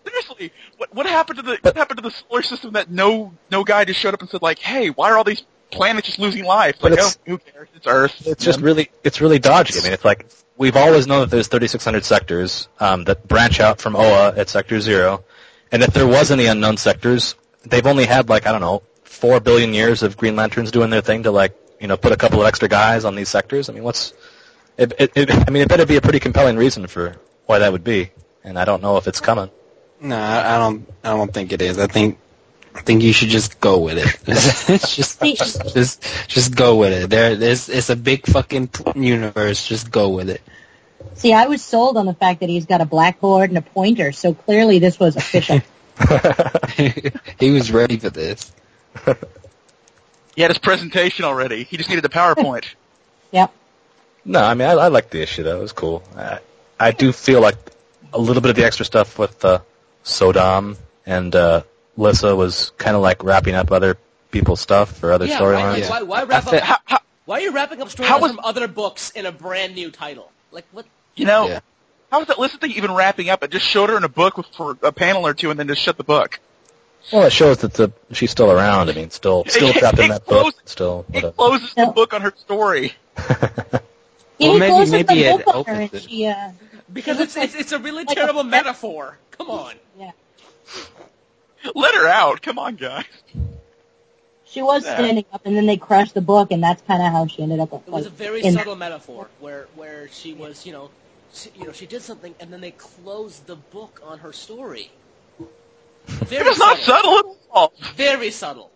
Seriously, what what happened to the what happened to the solar system that no no guy just showed up and said like, hey, why are all these planet's just losing life. But Like, oh, it's- who cares? It's Earth. It's Yeah. just really, it's really dodgy. I mean, it's like, we've always known that there's thirty-six hundred sectors, um, that branch out from O A at Sector Zero, and if there was any unknown sectors, they've only had like, I don't know, four billion years of Green Lanterns doing their thing to like, you know, put a couple of extra guys on these sectors. I mean, what's, it, it, it, I mean, it better be a pretty compelling reason for why that would be, and I don't know if it's coming. No, I I don't. I don't think it is. I think. I think you should just go with it. just, just, just, just go with it. There, there's, it's a big fucking universe. Just go with it. See, I was sold on the fact that he's got a blackboard and a pointer, so clearly this was official. He was ready for this. He had his presentation already. He just needed the PowerPoint. Yep. No, I mean, I, I liked the issue, though. It was cool. I, I do feel like a little bit of the extra stuff with uh, Sodom and uh, Lissa was kind of like wrapping up other people's stuff or other Yeah, storylines. right? Like, Yeah. why, why wrap I fe- up? How, how, Why are you wrapping up How storylines was- from other books in a brand new title? Like what? you know, Yeah. how was that Listen thing even wrapping up? It just showed her in a book with, for a panel or two and then just shut the book. Well, it shows that the she's still around. I mean, still still It- trapped in it that book. closes- Still, It whatever. closes the No. book on her story. Yeah, Well, he maybe- closes maybe the it book on her, opens and it. she, uh, Because She it's looks it's, it's a really like a terrible pet. metaphor. Come on. yeah. Let her out. Come on, guys. She was Yeah. standing up, and then they crushed the book, and that's kind of how she ended up. It was a like, very in subtle metaphor where where she was, you know, she, you know, she did something and then they closed the book on her story. Very It was not subtle at all. Very subtle.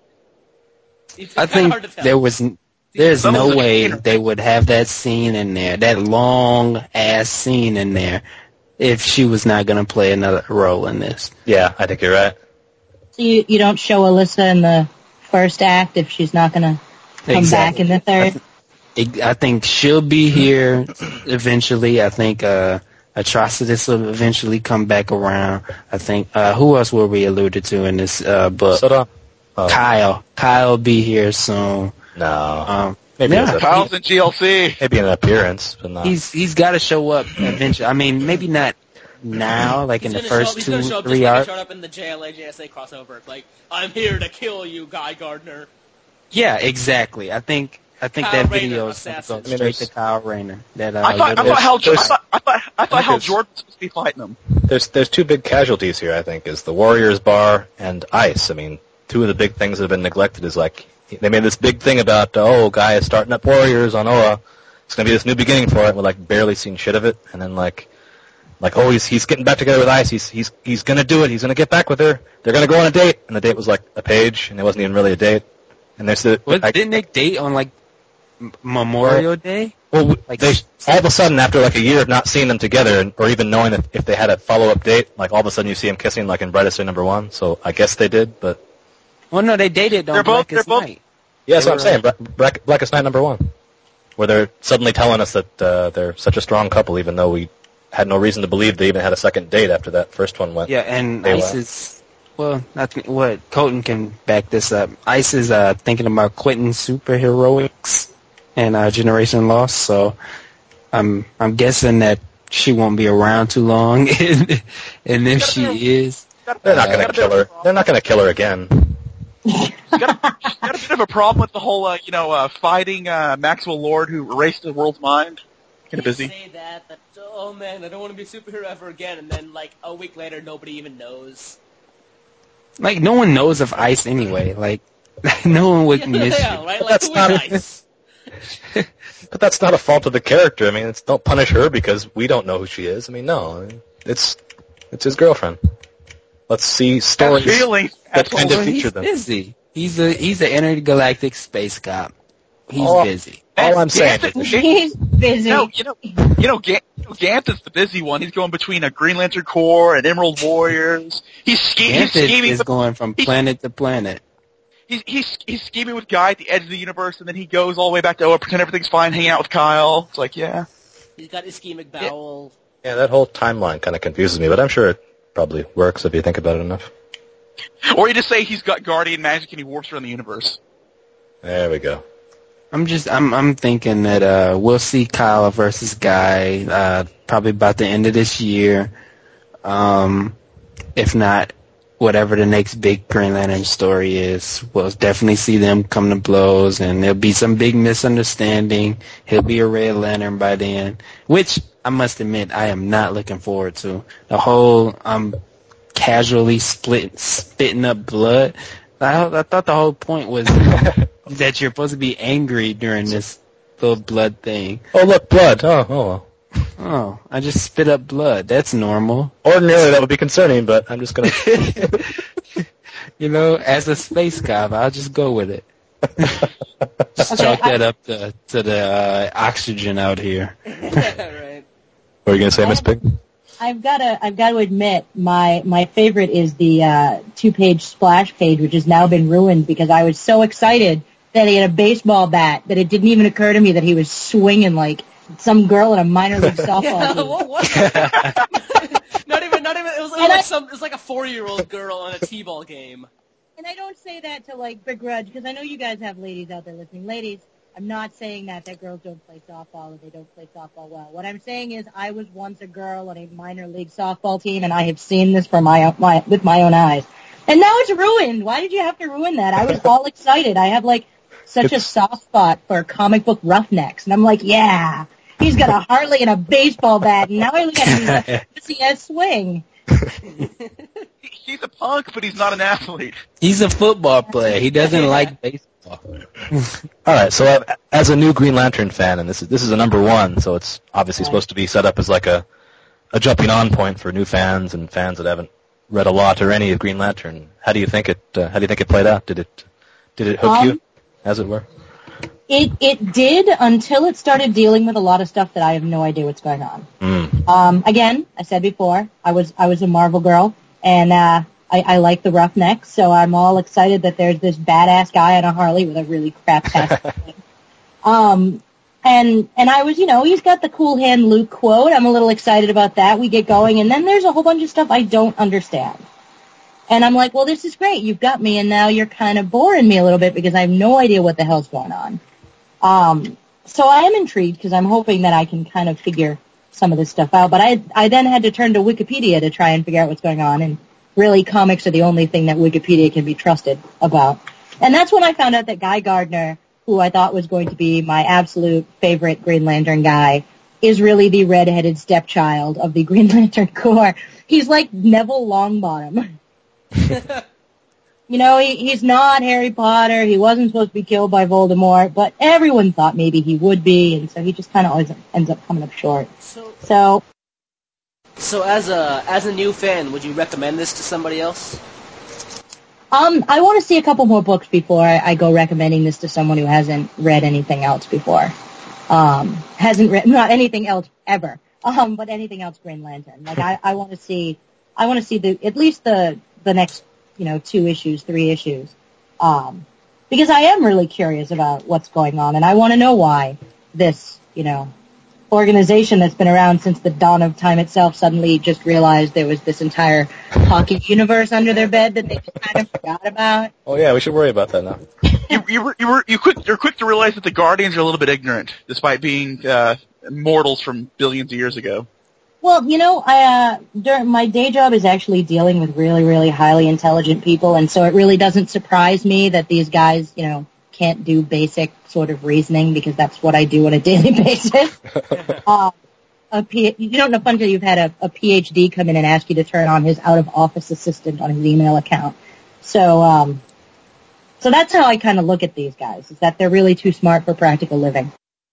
It's, it's I kind of think hard to tell. there was. n- There's That was no a way scene. they would have that scene in there, that long ass scene in there, if she was not going to play another role in this. Yeah, I think you're right. So you, you don't show Alyssa in the first act if she's not going to come back in the third? I, I think she'll be here eventually. I think uh, Atrocitus will eventually come back around. I think uh, who else were we alluded to in this uh, book? Sodom. Oh, Kyle. Kyle will be here soon. no, Um, maybe yeah, as a, Kyle's in G L C. maybe an appearance, but not. he's he's got to show up eventually. I mean, maybe not now, like He's in the gonna show up, first he's two, gonna show up three just like he arcs. showed up in the J L A J S A crossover. Like, I'm here to kill you, Guy Gardner. Yeah, exactly. I think I think Kyle that Rayner, video is going to assassin. go I mean, straight to there's- Kyle Rayner. That uh, I thought, I little- thought Hal, I there's- thought, I thought, I thought Hal there's- Jordan was supposed to be fighting him. There's there's two big casualties here. I think is the Warriors Bar and Ice. I mean, two of the big things that have been neglected is like they made this big thing about uh, oh, guy is starting up Warriors on O A. It's gonna be this new beginning for it. We're like barely seen shit of it, and then like like oh, he's he's getting back together with Ice. He's he's he's gonna do it. He's gonna get back with her. They're gonna go on a date, and the date was like a page, and it wasn't even really a date. And there's the What, like, didn't they date on like M- Memorial Day? well, w- like- they all of a sudden after like a year of not seeing them together, and, or even knowing if, if they had a follow up date, like all of a sudden you see them kissing like in Brightest Day Number One. So I guess they did, but Well, no, they dated on They're both- Blackest they're both- Night. yeah, that's They what I'm were, saying. Bra- Black, Blackest Night Number One, where they're suddenly telling us that uh, they're such a strong couple, even though we had no reason to believe they even had a second date after that first one went. Yeah, and They Ice were. is well, not what Colton can back this up. Ice is uh, thinking about quitting superheroics and uh, Generation Lost, so I'm I'm guessing that she won't be around too long, and, and if she is, They're not Uh, going to kill her. They're not going to kill her again. She's got, a, she's got a bit of a problem with the whole, uh, you know, uh, fighting uh, Maxwell Lord who erased the world's mind. Kind of You busy. say that, that, oh man, I don't want to be a superhero ever again, and then like a week later, nobody even knows. like no one knows of Ice anyway. Like no one would miss yeah, you. right? But Like, that's who not- is nice? But that's not a fault of the character. I mean, it's, don't punish her because we don't know who she is. I mean, no, I mean, it's it's his girlfriend. Let's see Got stories feelings. that kind Well, of he's feature them. busy. He's a he's an intergalactic space cop. He's Oh. busy. All I'm saying Ganthet- is, He's busy. No, you know, you know, Gant, you know, Ganthet's the busy one. He's going between a Green Lantern Corps and Emerald Warriors. He's, ske- he's Ganthet scheming. is With, going from he's- planet to planet. he's, he's he's scheming with Guy at the edge of the universe, and then he goes all the way back to Oa, pretend everything's fine, hanging out with Kyle. It's like, yeah. He's got ischemic bowel. yeah, that whole timeline kind of confuses me, but I'm sure it probably works if you think about it enough. Or you just say he's got Guardian magic and he warps around the universe. There we go. I'm just I'm I'm thinking that uh we'll see Kyle versus Guy uh probably about the end of this year. Um if not whatever the next big Green Lantern story is. We'll definitely see them come to blows, and there'll be some big misunderstanding. He'll be a Red Lantern by then, which I must admit I am not looking forward to. The whole um casually split spitting up blood. I, I thought the whole point was that you're supposed to be angry during this little blood thing. Oh, look, blood. Oh, oh, well. Oh, I just spit up blood. That's normal. Ordinarily, that would be concerning, but I'm just going to... You know, as a space cop, I'll just go with it. Just Okay, chalk I- that up to, to the uh, oxygen out here. right. What were you going to say, Miss I- Pig? I've got to I've got to admit my my favorite is the uh, two page splash page, which has now been ruined because I was so excited that he had a baseball bat that it didn't even occur to me that he was swinging like some girl in a minor league softball Yeah, team. what was that? not even, not even. It was, it was And like I- some. It was like a four-year-old girl in a t-ball game. And I don't say that to like begrudge because I know you guys have ladies out there listening. Ladies, I'm not saying that that girls don't play softball or they don't play softball well. What I'm saying is I was once a girl on a minor league softball team, and I have seen this for my, my with my own eyes. And now it's ruined. Why did you have to ruin that? I was all excited. I have like such a It's- soft spot for comic book roughnecks, and I'm like, yeah, he's got a Harley and a baseball bat, and now I look at him, he's got a pussy ass swing. He's a punk, but he's not an athlete. He's a football player. He doesn't like baseball. All right, so uh, as a new Green Lantern fan, and this is this is a number one, so it's obviously Right. supposed to be set up as like a, a jumping on point for new fans and fans that haven't read a lot or any of Green Lantern. How do you think it uh, How do you think it played out? Did it Did it hook Um, you, as it were? It it did until it started dealing with a lot of stuff that I have no idea what's going on. Mm. Um, again, I said before, I was I was a Marvel girl, and uh, I, I like the roughnecks, so I'm all excited that there's this badass guy on a Harley with a really crap-tastic thing. Um, and and I was, you know, he's got the cool hand Luke quote. I'm a little excited about that. We get going, and then there's a whole bunch of stuff I don't understand. And I'm like, well, this is great. You've got me, and now you're kind of boring me a little bit because I have no idea what the hell's going on. Um, so I am intrigued because I'm hoping that I can kind of figure some of this stuff out. But I I then had to turn to Wikipedia to try and figure out what's going on. And really, comics are the only thing that Wikipedia can be trusted about. And that's when I found out that Guy Gardner, who I thought was going to be my absolute favorite Green Lantern guy, is really the redheaded stepchild of the Green Lantern Corps. He's like Neville Longbottom. You know, he, he's not Harry Potter. He wasn't supposed to be killed by Voldemort, but everyone thought maybe he would be, and so he just kind of always ends up coming up short. So, So, so as a as a new fan, would you recommend this to somebody else? um, I want to see a couple more books before I, I go recommending this to someone who hasn't read anything else before. Um, hasn't read not anything else ever. Um, but anything else Green Lantern. Like I, I want to see, I want to see the at least the the next. you know, two issues, three issues, um, because I am really curious about what's going on, and I want to know why this, you know, organization that's been around since the dawn of time itself suddenly just realized there was this entire hockey universe under their bed that they just kind of forgot about. Oh yeah, we should worry about that now. You you were, you were you quick you're quick to realize that the Guardians are a little bit ignorant, despite being uh, mortals from billions of years ago. Well, you know, I, uh, during, my day job is actually dealing with really, really highly intelligent people, and so it really doesn't surprise me that these guys, you know, can't do basic sort of reasoning because that's what I do on a daily basis. uh, a P- you don't know until you've had a, a PhD come in and ask you to turn on his out-of-office assistant on his email account. So, um, so that's how I kind of look at these guys, is that they're really too smart for practical living.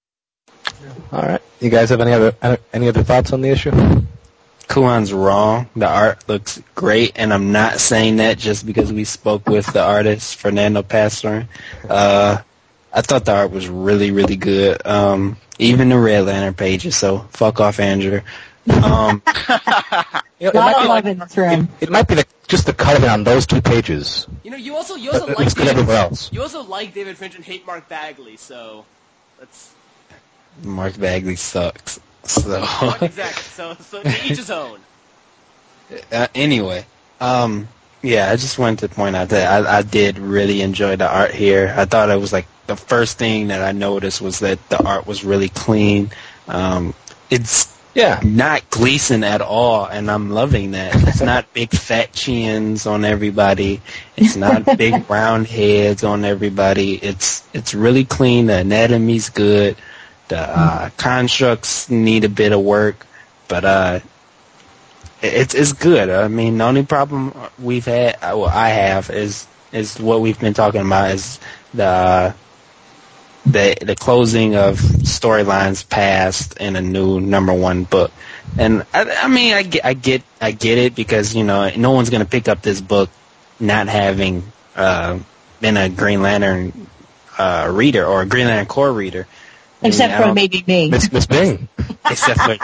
All right, you guys have any other any other thoughts on the issue? Kuan's wrong. The art looks great, and I'm not saying that just because we spoke with the artist, Fernando Pastorin. Uh, I thought the art was really, really good. Um, even the Red Lantern pages, so fuck off, Andrew. Um, You know, it A lot might of be love like, in this room. it, it might be the, just the coloring on those two pages. You know, you also you also But like it's good David, everywhere else. you also like David Finch and hate Mark Bagley, so that's Mark Bagley sucks. So exactly. So so to each his own. uh, anyway, um, yeah, I just wanted to point out that I, I did really enjoy the art here. I thought it was like the first thing that I noticed was that the art was really clean. Um, it's Yeah. not Gleason at all, and I'm loving that. It's not big fat chins on everybody. It's not big round heads on everybody. It's it's really clean. The anatomy's good. The uh, constructs need a bit of work, but uh, it's it's good. I mean, the only problem we've had, well, I have, is is what we've been talking about is the. Uh, the the closing of storylines past in a new number one book. And I, I mean, I get, I get, I get it because, you know, no one's going to pick up this book not having uh, been a Green Lantern uh, reader or a Green Lantern Corps reader. I Except mean, for maybe me. Miss Miss Bing. Except for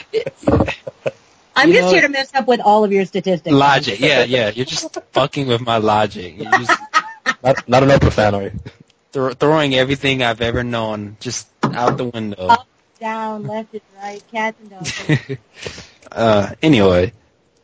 I'm you just know, here to mess up with all of your statistics. logic. Yeah, yeah. You're just fucking with my logic. You're just Not, not an Oprah fan, are you? th- throwing everything I've ever known just out the window. Up, down, left and right, cats and dogs. uh, anyway,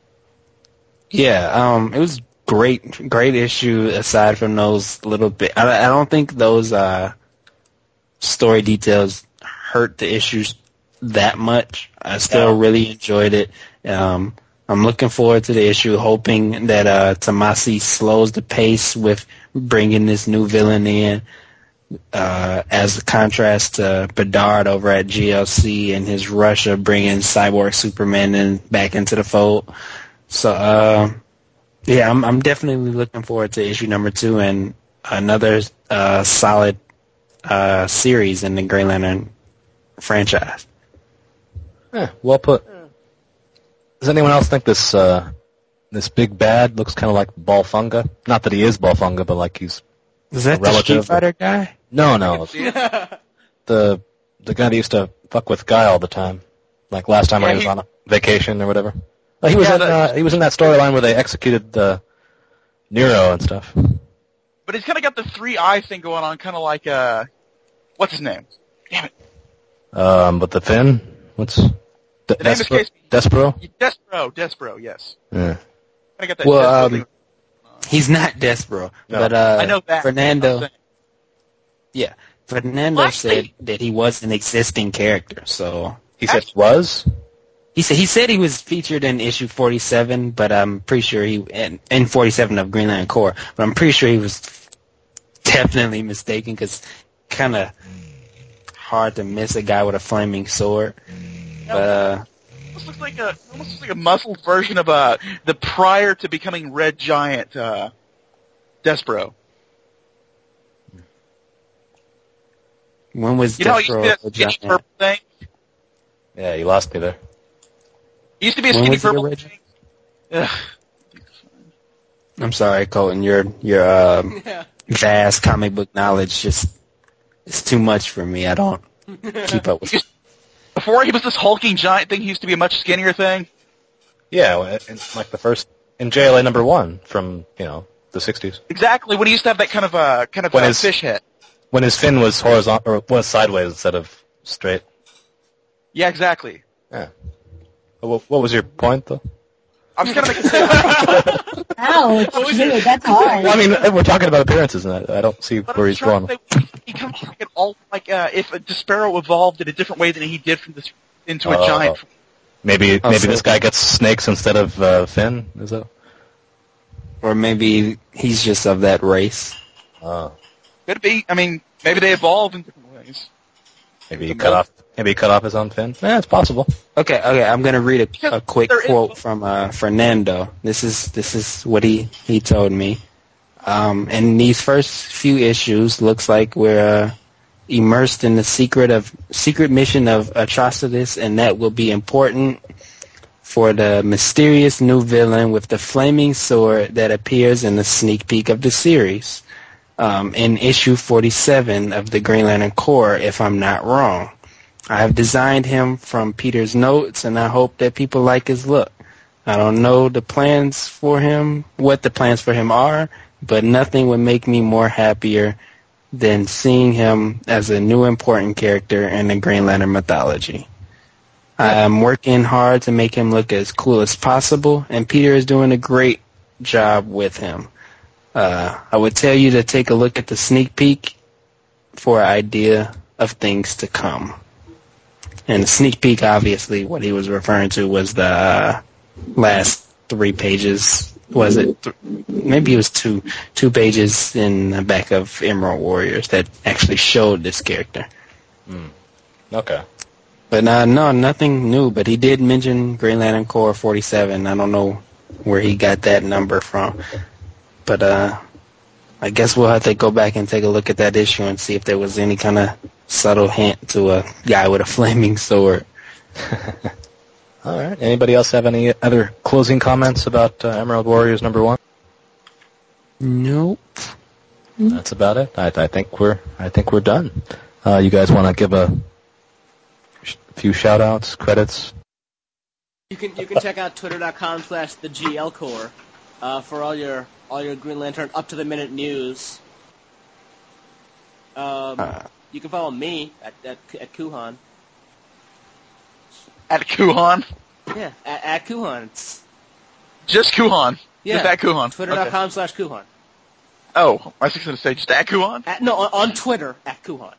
yeah, um, it was great, great issue. Aside from those little bit, I, I don't think those uh, story details hurt the issues that much. I still No. really enjoyed it. Um, I'm looking forward to the issue, hoping that uh, Tomasi slows the pace with bringing this new villain in. Uh, as a contrast to Bedard over at G L C and his rush of bringing Cyborg Superman in back into the fold. So, uh, yeah, I'm, I'm definitely looking forward to issue number two and another uh, solid uh, series in the Green Lantern franchise. Yeah, well put. Does anyone else think this uh, this big bad looks kind of like Balfunga? Not that he is Balfunga, but like he's Is that a the Street relative. Fighter guy? No, no, the the guy that used to fuck with Guy all the time. Like last time Yeah, I was he- on a vacation or whatever. Like, he was Yeah, in the- uh, he was in that storyline where they executed uh, Nero and stuff. But he's kind of got the three eye thing going on, kind of like uh, what's his name? Damn it, Um, but the Finn, what's De- the name Despero? escapes me. Despero? Despero, Despero, yes. Yeah. Kind of got that. Well, Despero um, thing. He's not Despero, No. but uh, I know that. Fernando. I'm saying. Yeah, Fernando Well, said actually- that he was an existing character. So He said was. he said he said he was featured in issue forty-seven, but I'm pretty sure he in, in forty-seven of Green Lantern Corps. But I'm pretty sure he was definitely mistaken because kind of hard to miss a guy with a flaming sword. But uh, Almost looks like a almost looks like a muscled version of uh the prior to becoming Red Giant uh, Despero. when was You know how he Despero used a to be a skinny giant? purple thing? Yeah, you lost me there. He used to be a When skinny was he purple original? thing. Ugh. I'm sorry, Colton. Your your um, Yeah. vast comic book knowledge just it's too much for me. I don't keep up with it. Before he was this hulking giant thing, he used to be a much skinnier thing. Yeah, well, in, like the first in J L A number one from you know the sixties Exactly, when he used to have that kind of uh kind of When uh, his- fish head. when his fin was horizontal or was sideways instead of straight. Yeah, exactly. Yeah. What, what was your point though? I was kind of making a Ouch, dude, that's hard. Well, I mean, we're talking about appearances, and I, I don't see But where I'm he's trying going. to say, he kind of like an all like uh, if a Despero evolved in a different way than he did from this into a Oh. giant. Maybe Oh, maybe so- this guy gets snakes instead of uh, fin. Is that? Or maybe he's just of that race. Oh, Could be. I mean, maybe they evolve in different ways. maybe he The cut mold- off. Maybe he cut off his own fin. Yeah, it's possible. Okay, okay. I'm gonna read a, a quick There is- quote from uh, Fernando. This is this is what he he told me. Um, in these first few issues, looks like we're uh, immersed in the secret of secret mission of Atrocitus, and that will be important for the mysterious new villain with the flaming sword that appears in the sneak peek of the series um, in issue forty-seven of the Green Lantern Corps, if I'm not wrong. I have designed him from Peter's notes, and I hope that people like his look. I don't know the plans for him, what the plans for him are, but nothing would make me more happier than seeing him as a new important character in the Green Lantern mythology. I am working hard to make him look as cool as possible, and Peter is doing a great job with him. Uh, I would tell you to take a look at the sneak peek for an idea of things to come. And the sneak peek, obviously, what he was referring to was the uh, last three pages. Was it? Th- maybe it was two two pages in the back of Emerald Warriors that actually showed this character. Mm. Okay. But uh, no, nothing new. But he did mention Green Lantern Corps forty-seven. I don't know where he got that number from. But uh, I guess we'll have to go back and take a look at that issue and see if there was any kind of subtle hint to a guy with a flaming sword. All right. Anybody else have any other closing comments about uh, Emerald Warriors number one? Nope. That's about it. I, I think we're I think we're done. Uh, you guys want to give a sh- few shout outs, credits? You can you can check out twitter.com slash the GL Core uh, for all your all your Green Lantern up to the minute news. Um, Uh. you can follow me at at, at Kuhan. At Kuhan? Yeah, at, at Kuhan. It's, Just Kuhan? yeah, Just at Kuhan? Twitter.com Okay. slash Kuhan. Oh, I was just going to say just at Kuhan? At, no, on, on Twitter at Kuhan.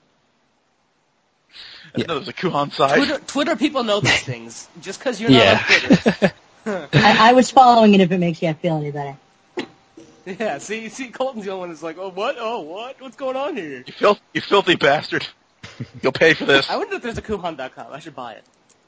I didn't know there was a Kuhan side. Twitter, Twitter people know these things. Just because you're Yeah. not on Twitter. I, I was following it if it makes you feel any better. Yeah, see, see, Colton's the only one that's like, oh, what? Oh, what? What's going on here? You, fil- you filthy bastard. You'll pay for this. I wonder if there's a Kuhan dot com. I should buy it.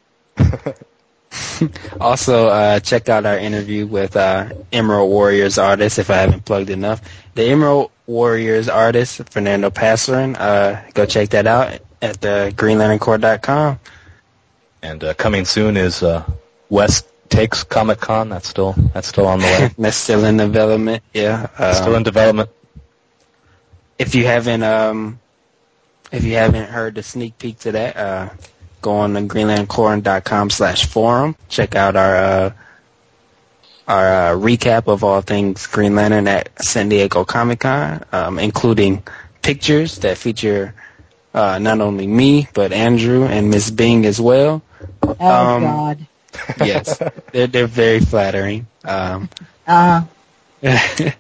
Also, uh, check out our interview with uh, Emerald Warriors artist, if I haven't plugged enough. The Emerald Warriors artist, Fernando Passerin. Uh, go check that out at the green lantern corps dot com. And uh, coming soon is uh, West Takes Comic Con. That's still that's still on the way. That's still in development, yeah. Um, Still in development. If you haven't, um, if you haven't heard the sneak peek to that, uh, go on to green lantern corps dot com slash forum. Check out our uh, our uh, recap of all things Green Lantern at San Diego Comic Con, um, including pictures that feature uh, not only me but Andrew and Miss Bing as well. Oh, Um, God. Yes, they're they're very flattering. Um, Uh, The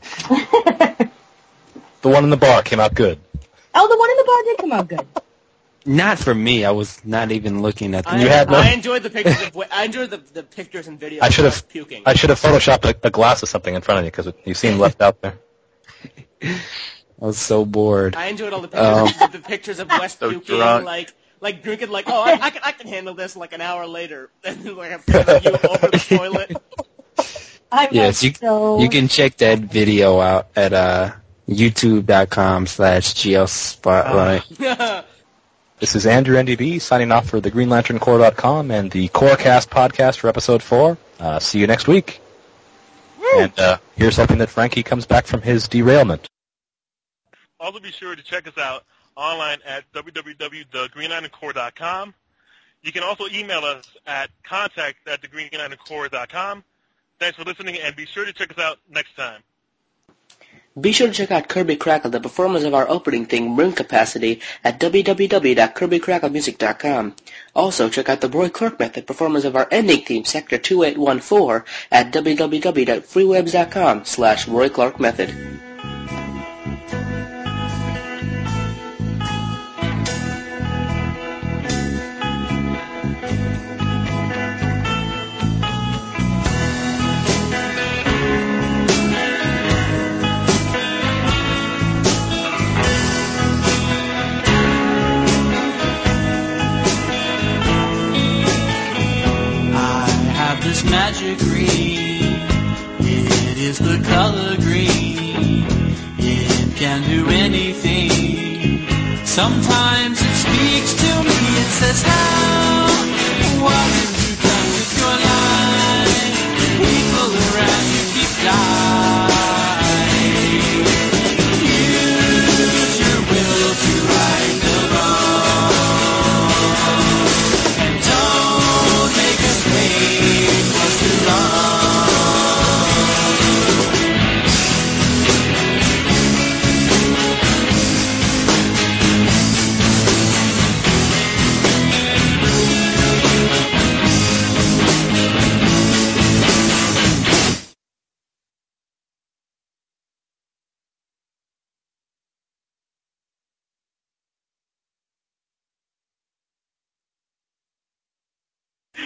one in the bar came out good. oh, the one in the bar did come out good. not for me. I was not even looking at the. I, You had no- I enjoyed the pictures. Of, I enjoyed the, the pictures and videos. I should of have puking. I should have photoshopped a, a glass of something in front of you because you seemed left out there. I was so bored. I enjoyed all the pictures, Um, the, the pictures of West So puking, drunk. like like drinking, like oh, I, I can I can handle this. Like an hour later, and then like a picture of you over the toilet. I Yes, was you so... you can check that video out at uh, youtube dot com slash gl spotlight. This is Andrew N D B signing off for the green lantern corps dot com and the Corecast podcast for episode four. Uh, see you next week. And uh, here's hoping that Frankie comes back from his derailment. Also be sure to check us out online at w w w dot the green lantern corps dot com. You can also email us at contact at the green lantern corps dot com. Thanks for listening, and be sure to check us out next time. Be sure to check out Kirby Crackle, the performance of our opening theme, Room Capacity, at w w w dot kirby crackle music dot com. Also, check out the Roy Clark Method, performance of our ending theme, Sector two eight one four, at w w w dot freewebs dot com slash Roy Clark Method. This magic green, it is the color green, it can do anything. Sometimes it speaks to me, it says how, what have you done with your life? People around you keep dying. Use your will to right the wrong, and don't make us wait for too long.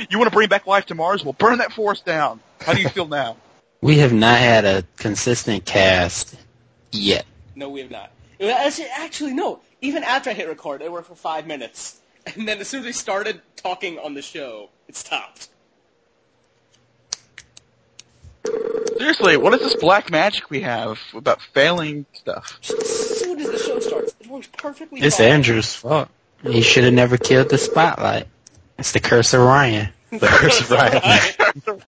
You want to bring back life to Mars? Well, burn that forest down. How do you feel now? We have not had a consistent cast yet. No, we have not. Actually, actually, no. Even after I hit record, it worked for five minutes. And then as soon as we started talking on the show, it stopped. Seriously, what is this black magic we have about failing stuff? As soon as the show starts, it works perfectly It's fine. Andrew's fault. He should have never killed the spotlight. It's the curse of Ryan. The curse of Ryan.